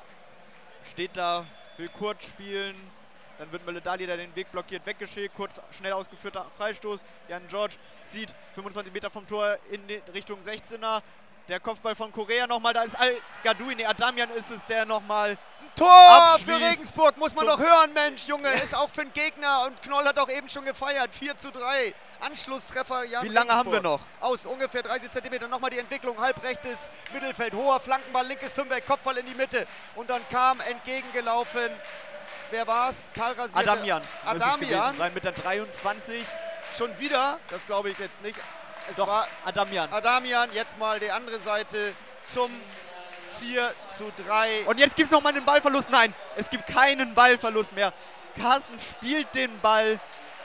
steht da, will kurz spielen. Dann wird Mölle-Dali, der den Weg blockiert, weggeschickt. Kurz, schnell ausgeführter Freistoß. Jan George zieht fünfundzwanzig Meter vom Tor in die Richtung sechzehner. Der Kopfball von Korea nochmal. Da ist Al-Gadoui. Ne, Adamian ist es, der nochmal Tor abschließt. Für Regensburg, muss man doch hören, Mensch, Junge. Ist auch für den Gegner. Und Knoll hat auch eben schon gefeiert. vier zu drei. Anschlusstreffer Jan Wie lange Regensburg. haben wir noch? Aus ungefähr dreißig Zentimeter. Nochmal die Entwicklung. Halbrechtes Mittelfeld. Hoher Flankenball, linkes Fünfeck. Kopfball in die Mitte. Und dann kam entgegengelaufen. Wer war's? Karl Rasierte. Adamian. Adamian. Sein mit der dreiundzwanzig. Schon wieder? Das glaube ich jetzt nicht. Es Doch, war Adamian. Adamian. Jetzt mal die andere Seite zum vier zu drei. Und jetzt gibt es nochmal den Ballverlust. Nein, es gibt keinen Ballverlust mehr. Carsten spielt den Ball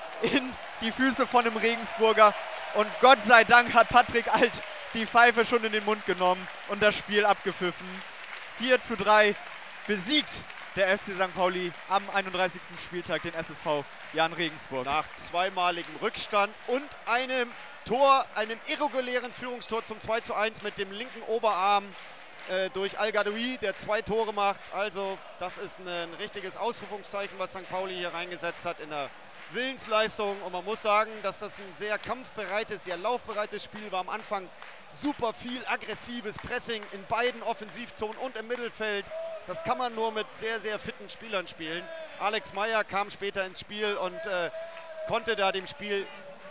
in die Füße von dem Regensburger. Und Gott sei Dank hat Patrick Alt die Pfeife schon in den Mund genommen und das Spiel abgepfiffen. vier zu drei besiegt der F C Sankt Pauli am einunddreißigsten Spieltag den S S V Jan Regensburg. Nach zweimaligem Rückstand und einem Tor, einem irregulären Führungstor zum zwei zu eins mit dem linken Oberarm äh, durch Al-Gadoui, der zwei Tore macht. Also das ist ein, ein richtiges Ausrufungszeichen, was Sankt Pauli hier reingesetzt hat in der Willensleistung. Und man muss sagen, dass das ein sehr kampfbereites, sehr laufbereites Spiel war. Am Anfang super viel aggressives Pressing in beiden Offensivzonen und im Mittelfeld. Das kann man nur mit sehr, sehr fitten Spielern spielen. Alex Meyer kam später ins Spiel und äh, konnte da dem Spiel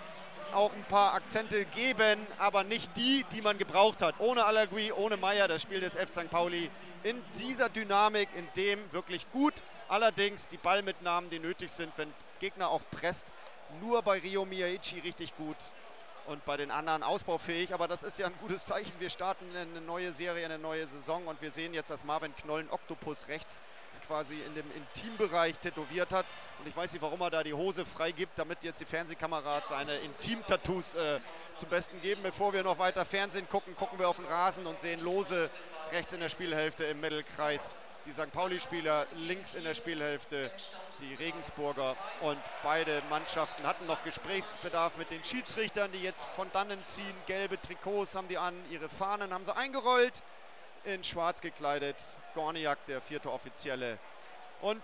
auch ein paar Akzente geben, aber nicht die, die man gebraucht hat. Ohne Al-Gadoui, ohne Meyer, das Spiel des F C Sankt Pauli in dieser Dynamik, in dem wirklich gut. Allerdings die Ballmitnahmen, die nötig sind, wenn Gegner auch presst, nur bei Ryo Miyaichi richtig gut und bei den anderen ausbaufähig. Aber das ist ja ein gutes Zeichen. Wir starten eine neue Serie, eine neue Saison und wir sehen jetzt, dass Marvin Knoll einen Oktopus rechts quasi in dem Intimbereich tätowiert hat. Und ich weiß nicht, warum er da die Hose freigibt, damit jetzt die Fernsehkameras seine Intim-Tattoos äh, zum Besten geben. Bevor wir noch weiter Fernsehen gucken, gucken wir auf den Rasen und sehen Lose rechts in der Spielhälfte im Mittelkreis. Die Sankt Pauli-Spieler links in der Spielhälfte, die Regensburger. Und beide Mannschaften hatten noch Gesprächsbedarf mit den Schiedsrichtern, die jetzt von dannen ziehen. Gelbe Trikots haben die an, ihre Fahnen haben sie eingerollt, in schwarz gekleidet. Gorniak, der vierte Offizielle. Und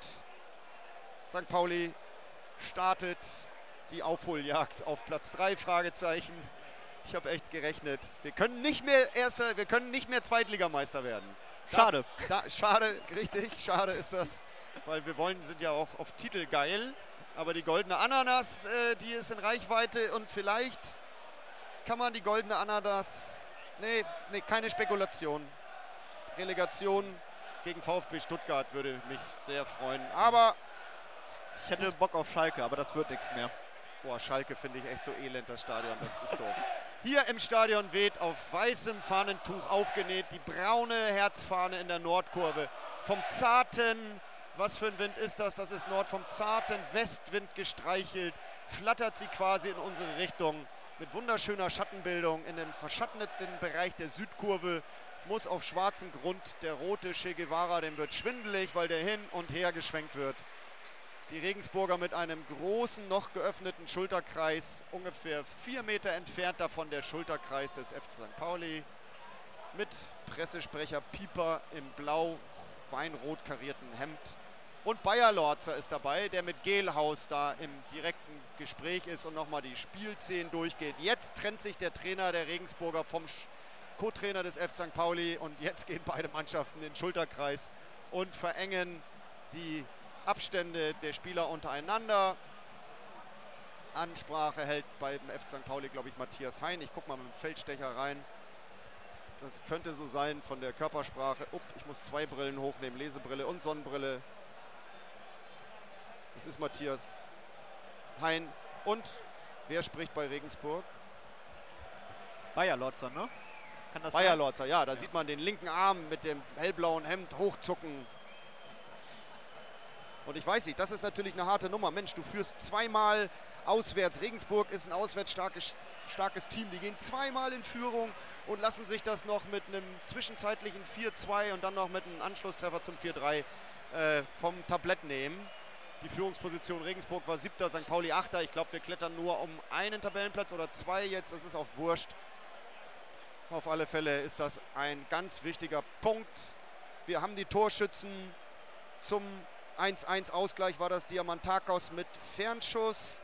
Sankt Pauli startet die Aufholjagd auf Platz drei, Fragezeichen. Ich habe echt gerechnet. Wir können nicht mehr Erster, wir können nicht mehr Zweitligameister werden. Schade. Da, da, schade, richtig, schade ist das. Weil wir wollen, sind ja auch auf Titel geil. Aber die goldene Ananas, äh, die ist in Reichweite und vielleicht kann man die goldene Ananas, nee, nee, keine Spekulation. Relegation gegen VfB Stuttgart würde mich sehr freuen. Aber ich hätte Bock auf Schalke, aber das wird nichts mehr. Boah, Schalke finde ich echt so elend, das Stadion, das ist doof. Hier im Stadion weht auf weißem Fahnentuch aufgenäht die braune Herzfahne in der Nordkurve. Vom zarten, was für ein Wind ist das? Das ist Nord, vom zarten Westwind gestreichelt, flattert sie quasi in unsere Richtung mit wunderschöner Schattenbildung in dem verschatteten Bereich der Südkurve. Muss auf schwarzem Grund der rote Che Guevara, dem wird schwindelig, weil der hin und her geschwenkt wird. Die Regensburger mit einem großen, noch geöffneten Schulterkreis, ungefähr vier Meter entfernt davon der Schulterkreis des F C Sankt Pauli. Mit Pressesprecher Pieper im blau-weinrot karierten Hemd. Und Bayer Lorzer ist dabei, der mit Gehlhaus da im direkten Gespräch ist und nochmal die Spielszenen durchgeht. Jetzt trennt sich der Trainer der Regensburger vom Co-Trainer des F C Sankt Pauli und jetzt gehen beide Mannschaften in den Schulterkreis und verengen die Abstände der Spieler untereinander. Ansprache hält beim F C Sankt Pauli, glaube ich, Matthias Hein. Ich gucke mal mit dem Feldstecher rein. Das könnte so sein von der Körpersprache. Upp, ich muss zwei Brillen hochnehmen, Lesebrille und Sonnenbrille. Das ist Matthias Hein. Und wer spricht bei Regensburg? Bayer Lorzer, ne? Kann das Bayer sein? Lorzer, ja. Da Ja. sieht man den linken Arm mit dem hellblauen Hemd hochzucken. Und ich weiß nicht, das ist natürlich eine harte Nummer. Mensch, du führst zweimal auswärts. Regensburg ist ein auswärts starkes, starkes Team. Die gehen zweimal in Führung und lassen sich das noch mit einem zwischenzeitlichen vier zwei und dann noch mit einem Anschlusstreffer zum vier drei äh, vom Tablett nehmen. Die Führungsposition Regensburg war siebter, Sankt Pauli achter. Ich glaube, wir klettern nur um einen Tabellenplatz oder zwei jetzt. Das ist auch wurscht. Auf alle Fälle ist das ein ganz wichtiger Punkt. Wir haben die Torschützen. Zum eins eins Ausgleich war das Diamantakos mit Fernschuss.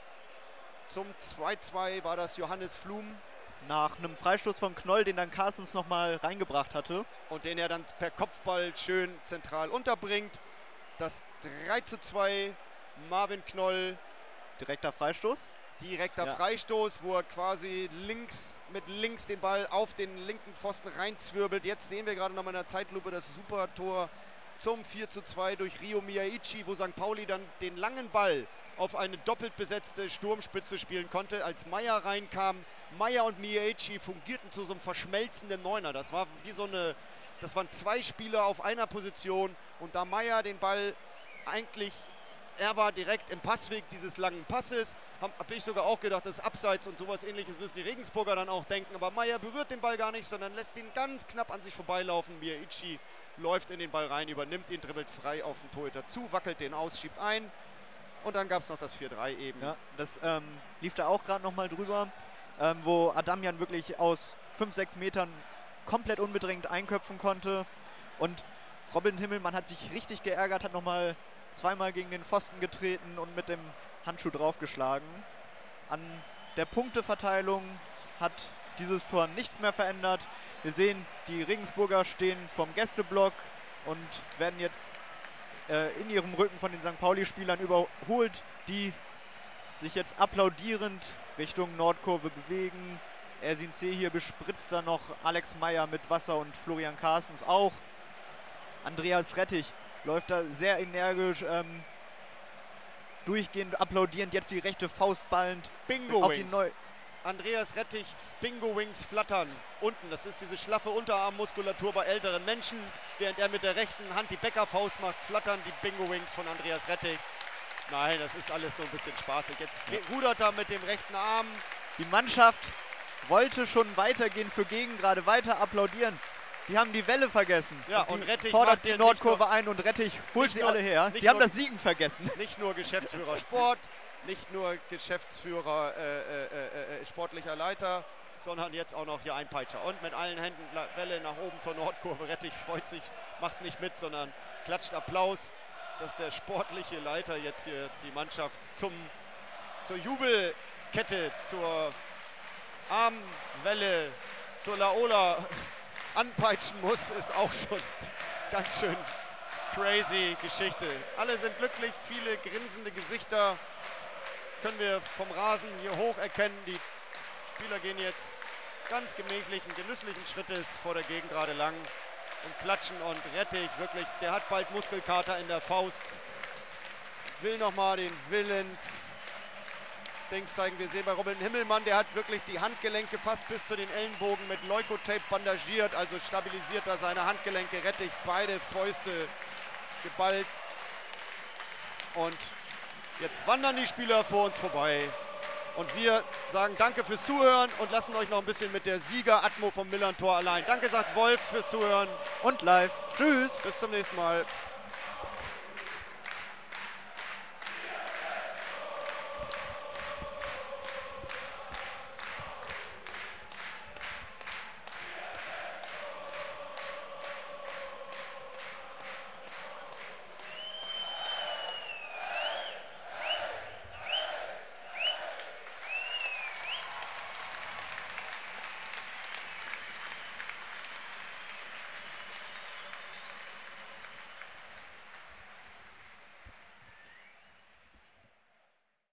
Zum zwei zwei war das Johannes Flum. Nach einem Freistoß von Knoll, den dann Carstens nochmal reingebracht hatte. Und den er dann per Kopfball schön zentral unterbringt. Das drei zu zwei, Marvin Knoll. Direkter Freistoß. Direkter Ja. Freistoß, wo er quasi links mit links den Ball auf den linken Pfosten reinzwirbelt. Jetzt sehen wir gerade noch mal in der Zeitlupe das Supertor zum vier zu zwei durch Rio Miyaichi, wo Sankt Pauli dann den langen Ball auf eine doppelt besetzte Sturmspitze spielen konnte. Als Meier reinkam, Meier und Miyaichi fungierten zu so einem verschmelzenden Neuner. Das war wie so eine, das waren zwei Spieler auf einer Position und da Meier den Ball eigentlich, er war direkt im Passweg dieses langen Passes, habe hab ich sogar auch gedacht, das ist Abseits und sowas Ähnliches müssen die Regensburger dann auch denken. Aber Meier berührt den Ball gar nicht, sondern lässt ihn ganz knapp an sich vorbeilaufen. Miyaichi läuft in den Ball rein, übernimmt ihn, dribbelt frei auf den Torhüter zu, wackelt den aus, schiebt ein. Und dann gab es noch das vier drei eben. Ja, das ähm, lief da auch gerade nochmal drüber, ähm, wo Adamjan wirklich aus fünf, sechs Metern komplett unbedrängt einköpfen konnte. Und Robin Himmelmann hat sich richtig geärgert, hat nochmal zweimal gegen den Pfosten getreten und mit dem Handschuh draufgeschlagen. An der Punkteverteilung hat dieses Tor nichts mehr verändert. Wir sehen, die Regensburger stehen vom Gästeblock und werden jetzt äh, in ihrem Rücken von den Sankt Pauli-Spielern überholt, die sich jetzt applaudierend Richtung Nordkurve bewegen. Ersin C. hier bespritzt dann noch Alex Meier mit Wasser und Florian Carstens auch. Andreas Rettich läuft da sehr energisch, ähm, durchgehend applaudierend, jetzt die rechte Faust ballend Bingo auf die Wings. Neu... Andreas Rettichs Bingo Wings flattern unten. Das ist diese schlaffe Unterarmmuskulatur bei älteren Menschen. Während er mit der rechten Hand die Bäckerfaust macht, flattern die Bingo Wings von Andreas Rettich. Nein, das ist alles so ein bisschen spaßig. Jetzt rudert er mit dem rechten Arm. Die Mannschaft wollte schon weitergehen zur Gegend, gerade weiter applaudieren. Die haben die Welle vergessen. Ja, und und die Rettich fordert macht die dir Nordkurve nicht nur- ein und Rettich holt nicht sie nur- alle her. nicht Die haben nur- das Siegen vergessen. Nicht nur Geschäftsführer Sport, nicht nur Geschäftsführer äh, äh, äh, äh, sportlicher Leiter, sondern jetzt auch noch hier ein Peitscher. Und mit allen Händen la- Welle nach oben zur Nordkurve. Rettich freut sich, macht nicht mit, sondern klatscht Applaus, dass der sportliche Leiter jetzt hier die Mannschaft zum, zur Jubelkette, zur Armwelle, zur Laola anpeitschen muss, ist auch schon ganz schön crazy Geschichte. Alle sind glücklich, viele grinsende Gesichter. Das können wir vom Rasen hier hoch erkennen. Die Spieler gehen jetzt ganz gemächlichen, genüsslichen Schrittes vor der Gegend gerade lang und klatschen und Rettich wirklich, der hat bald Muskelkater in der Faust. Will nochmal den Willens Dings zeigen. Wir sehen bei Robin Himmelmann, der hat wirklich die Handgelenke fast bis zu den Ellenbogen mit Leukotape bandagiert, also stabilisiert er seine Handgelenke. Rettich beide Fäuste geballt. Und jetzt wandern die Spieler vor uns vorbei. Und wir sagen danke fürs Zuhören und lassen euch noch ein bisschen mit der Sieger-Atmo vom Millern-Tor allein. Danke, sagt Wolf, fürs Zuhören. Und live. Tschüss. Bis zum nächsten Mal.